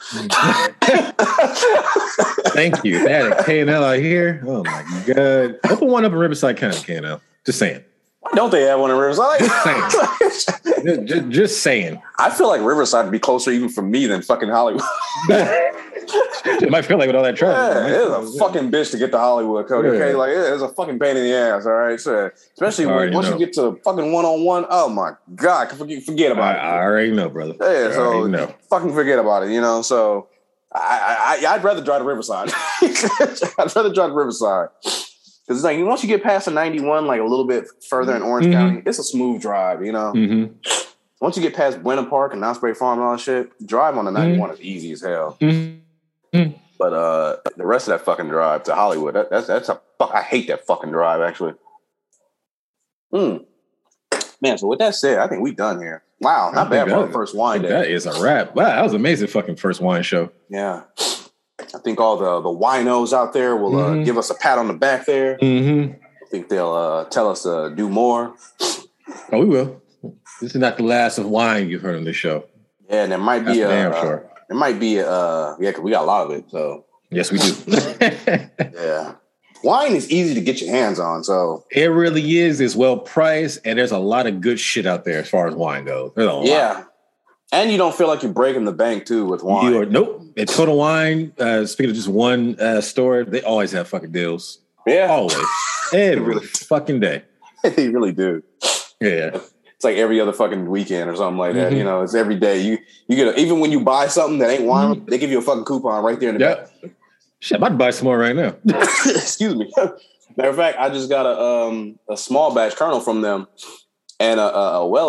Thank you. They had a K and L out here. Oh my god! Open one up in Riverside County, K and L. Just saying. Why don't they have one in Riverside? Just saying. just, just, just saying. I feel like Riverside would be closer even for me than fucking Hollywood. It might feel like with all that traffic. Yeah, it is a fucking bitch to get to Hollywood, Cody. Yeah. Okay, like yeah, it's a fucking pain in the ass. All right, so especially when, once know. you get to fucking one on one. Oh my god, forget, forget about I, it. I already know, brother. Yeah, so fucking forget about it. You know, so I, I I'd rather drive to Riverside. I'd rather drive to Riverside because it's like once you get past the ninety-one, like a little bit further in Orange mm-hmm. County, it's a smooth drive. You know. Mm-hmm. Once you get past Buena Park and Osprey Farm and all that shit, drive on the ninety-one mm-hmm. is easy as hell. Mm-hmm. But uh, the rest of that fucking drive to Hollywood, that, that's that's a fuck. I hate that fucking drive, actually. Mm. Man, so with that said, I think we done here. Wow, not bad for our first wine day. That is a wrap. Wow, that was an amazing fucking first wine show. Yeah. I think all the, the winos out there will mm-hmm. uh, give us a pat on the back there. Mm-hmm. I think they'll uh, tell us to do more. Oh, we will. This is not the last of wine you've heard on this show. Yeah, and there might That's be a... damn uh, sure. It might be, uh, yeah, because we got a lot of it, so. Yes, we do. Yeah. Wine is easy to get your hands on, so. It really is. It's well priced, and there's a lot of good shit out there as far as wine goes. There's a yeah. lot. And you don't feel like you're breaking the bank, too, with wine. You are, nope. At Total Wine, uh, speaking of just one uh, store, they always have fucking deals. Yeah. Always. Every really, fucking day. They really do. Yeah. It's like every other fucking weekend or something like that. Mm-hmm. You know, it's every day. You you get a, even when you buy something that ain't wine, mm-hmm. they give you a fucking coupon right there in the yep. back. Shit, I'm about to buy some more right now. Excuse me. Matter of fact, I just got a um a small batch kernel from them and a, a, a Weller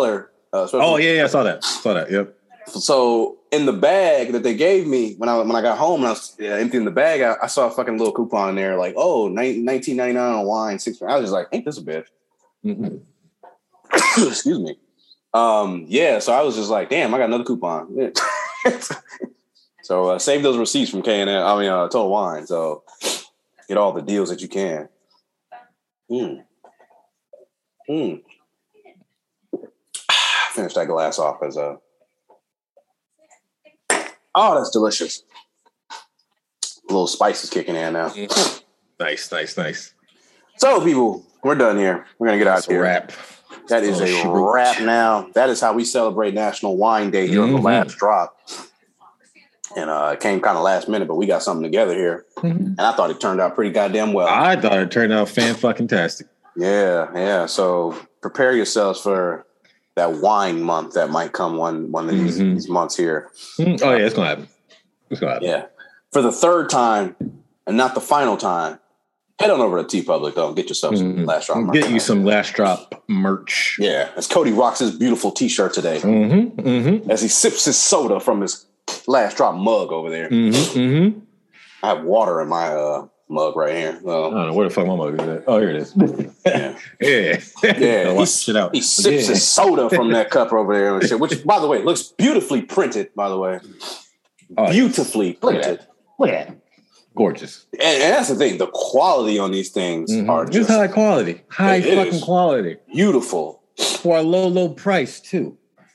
Uh, oh yeah, yeah, I saw that. Saw that. Yep. So in the bag that they gave me when I when I got home and I was uh, emptying the bag, I, I saw a fucking little coupon in there, like oh nineteen ninety nine on wine, six. I was just like, ain't this a bitch? Mm-hmm. Excuse me. Um, yeah, so I was just like, damn, I got another coupon. So uh, save those receipts from K and N. I mean, uh, Total Wine. So get all the deals that you can. Mm. Mm. Finish that glass off as a. Oh, that's delicious. A little spice is kicking in now. Nice, nice, nice. So, people, we're done here. We're gonna get out That's here. A wrap. That is oh, a shoot. wrap now. That is how we celebrate National Wine Day here mm-hmm. on the last drop. And uh, it came kind of last minute, but we got something together here. Mm-hmm. And I thought it turned out pretty goddamn well. I thought it turned out fan-fucking-tastic. Yeah, yeah. So prepare yourselves for that wine month that might come one, one of these, mm-hmm. these months here. Mm-hmm. Oh, yeah, it's going to happen. It's going to happen. Yeah. For the third time, and not the final time, head on over to T Public, though, and get yourself some mm-hmm. Last Drop merch. Get you some Last Drop merch. Yeah, as Cody rocks his beautiful T-shirt today. Mm-hmm. Mm-hmm. As he sips his soda from his Last Drop mug over there. Mm-hmm. Mm-hmm. I have water in my uh, mug right here. So. I don't know where the fuck my mug is at. Oh, here it is. Yeah. yeah. Yeah. He, shit out. he sips yeah. his soda from that cup over there and shit, which, by the way, looks beautifully printed, by the way. Oh, beautifully look printed. At that. Look at that. Gorgeous. And, and that's the thing. The quality on these things mm-hmm. are just... It's high quality. High it, fucking it quality. Beautiful. For a low, low price, too.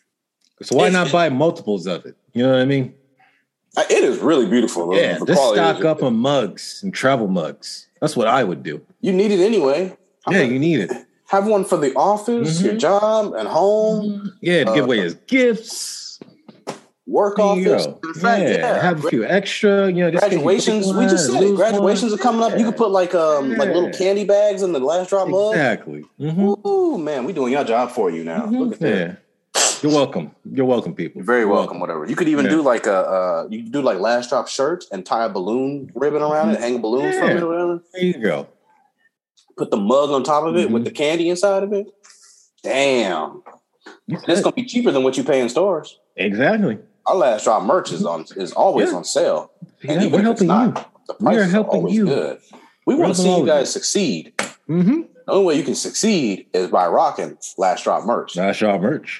So why it's, not buy multiples of it? You know what I mean? It is really beautiful. Yeah, just stock up on mugs and travel mugs. That's what I would do. You need it anyway. Yeah, you need it. Have one for the office, mm-hmm. your job, and home. Mm-hmm. Yeah, to uh, give away as gifts. Work office. Yeah, yeah, have a few extra. You know, just graduations. We just said it. Graduations one. Are coming up. Yeah. You could put like um yeah. like little candy bags in the Last Drop mug. Exactly. Mm-hmm. Ooh, man, we doing your job for you now. Mm-hmm. Look at that. Yeah. You're welcome. You're welcome, people. You're very You're welcome, welcome. Whatever. You could even yeah. do like a, uh, you could do like Last Drop shirts and tie a balloon ribbon around it, hang balloons yeah. from it or whatever. There you go. Put the mug on top of it mm-hmm. with the candy inside of it. Damn. It's going to be cheaper than what you pay in stores. Exactly. Our Last Drop merch is on is always yeah. on sale. And yeah, we're helping not, you. The price is always you. Good. We want to see you guys succeed. Mm-hmm. The only way you can succeed is by rocking Last Drop merch. Last Drop merch.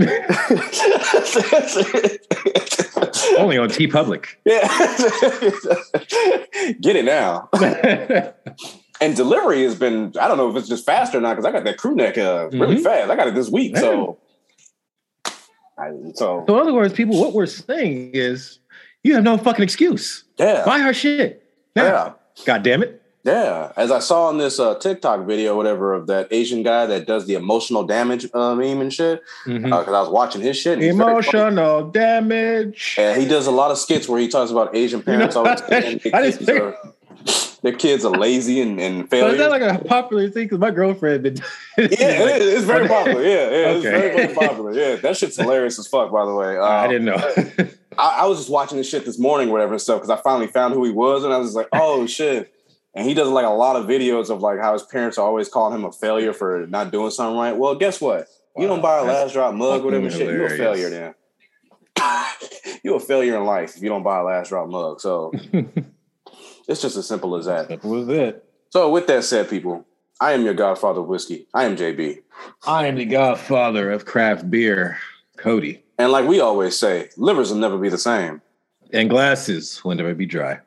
Only on T Public. Yeah. Get it now. And delivery has been, I don't know if it's just faster now because I got that crew neck uh, really mm-hmm. fast. I got it this week. Man. So, I, so, so in other words, people, what we're saying is you have no fucking excuse. Yeah. Buy our shit. Now. Yeah. God damn it. Yeah, as I saw in this uh, TikTok video, or whatever, of that Asian guy that does the emotional damage uh, meme and shit, because mm-hmm. uh, I was watching his shit. Emotional damage. And he does a lot of skits where he talks about Asian parents you know, always saying their, kids are, their kids are lazy and, and failure. Is that like a popular thing? Because my girlfriend did. Yeah, it is, it's very popular. Yeah, yeah, okay. It's very, very popular. Yeah, that shit's hilarious as fuck, by the way. Uh, I didn't know. I, I was just watching this shit this morning, whatever and stuff, because I finally found who he was, and I was just like, oh shit. And he does like a lot of videos of like how his parents are always calling him a failure for not doing something right. Well, guess what? Wow, you don't buy a Last Drop mug, whatever shit, you're a failure then. You're a failure in life if you don't buy a Last Drop mug. So it's just as simple as that. Simple as that. So with that said, people, I am your godfather of whiskey. I am J B. I am the godfather of craft beer, Cody. And like we always say, livers will never be the same. And glasses will never be dry.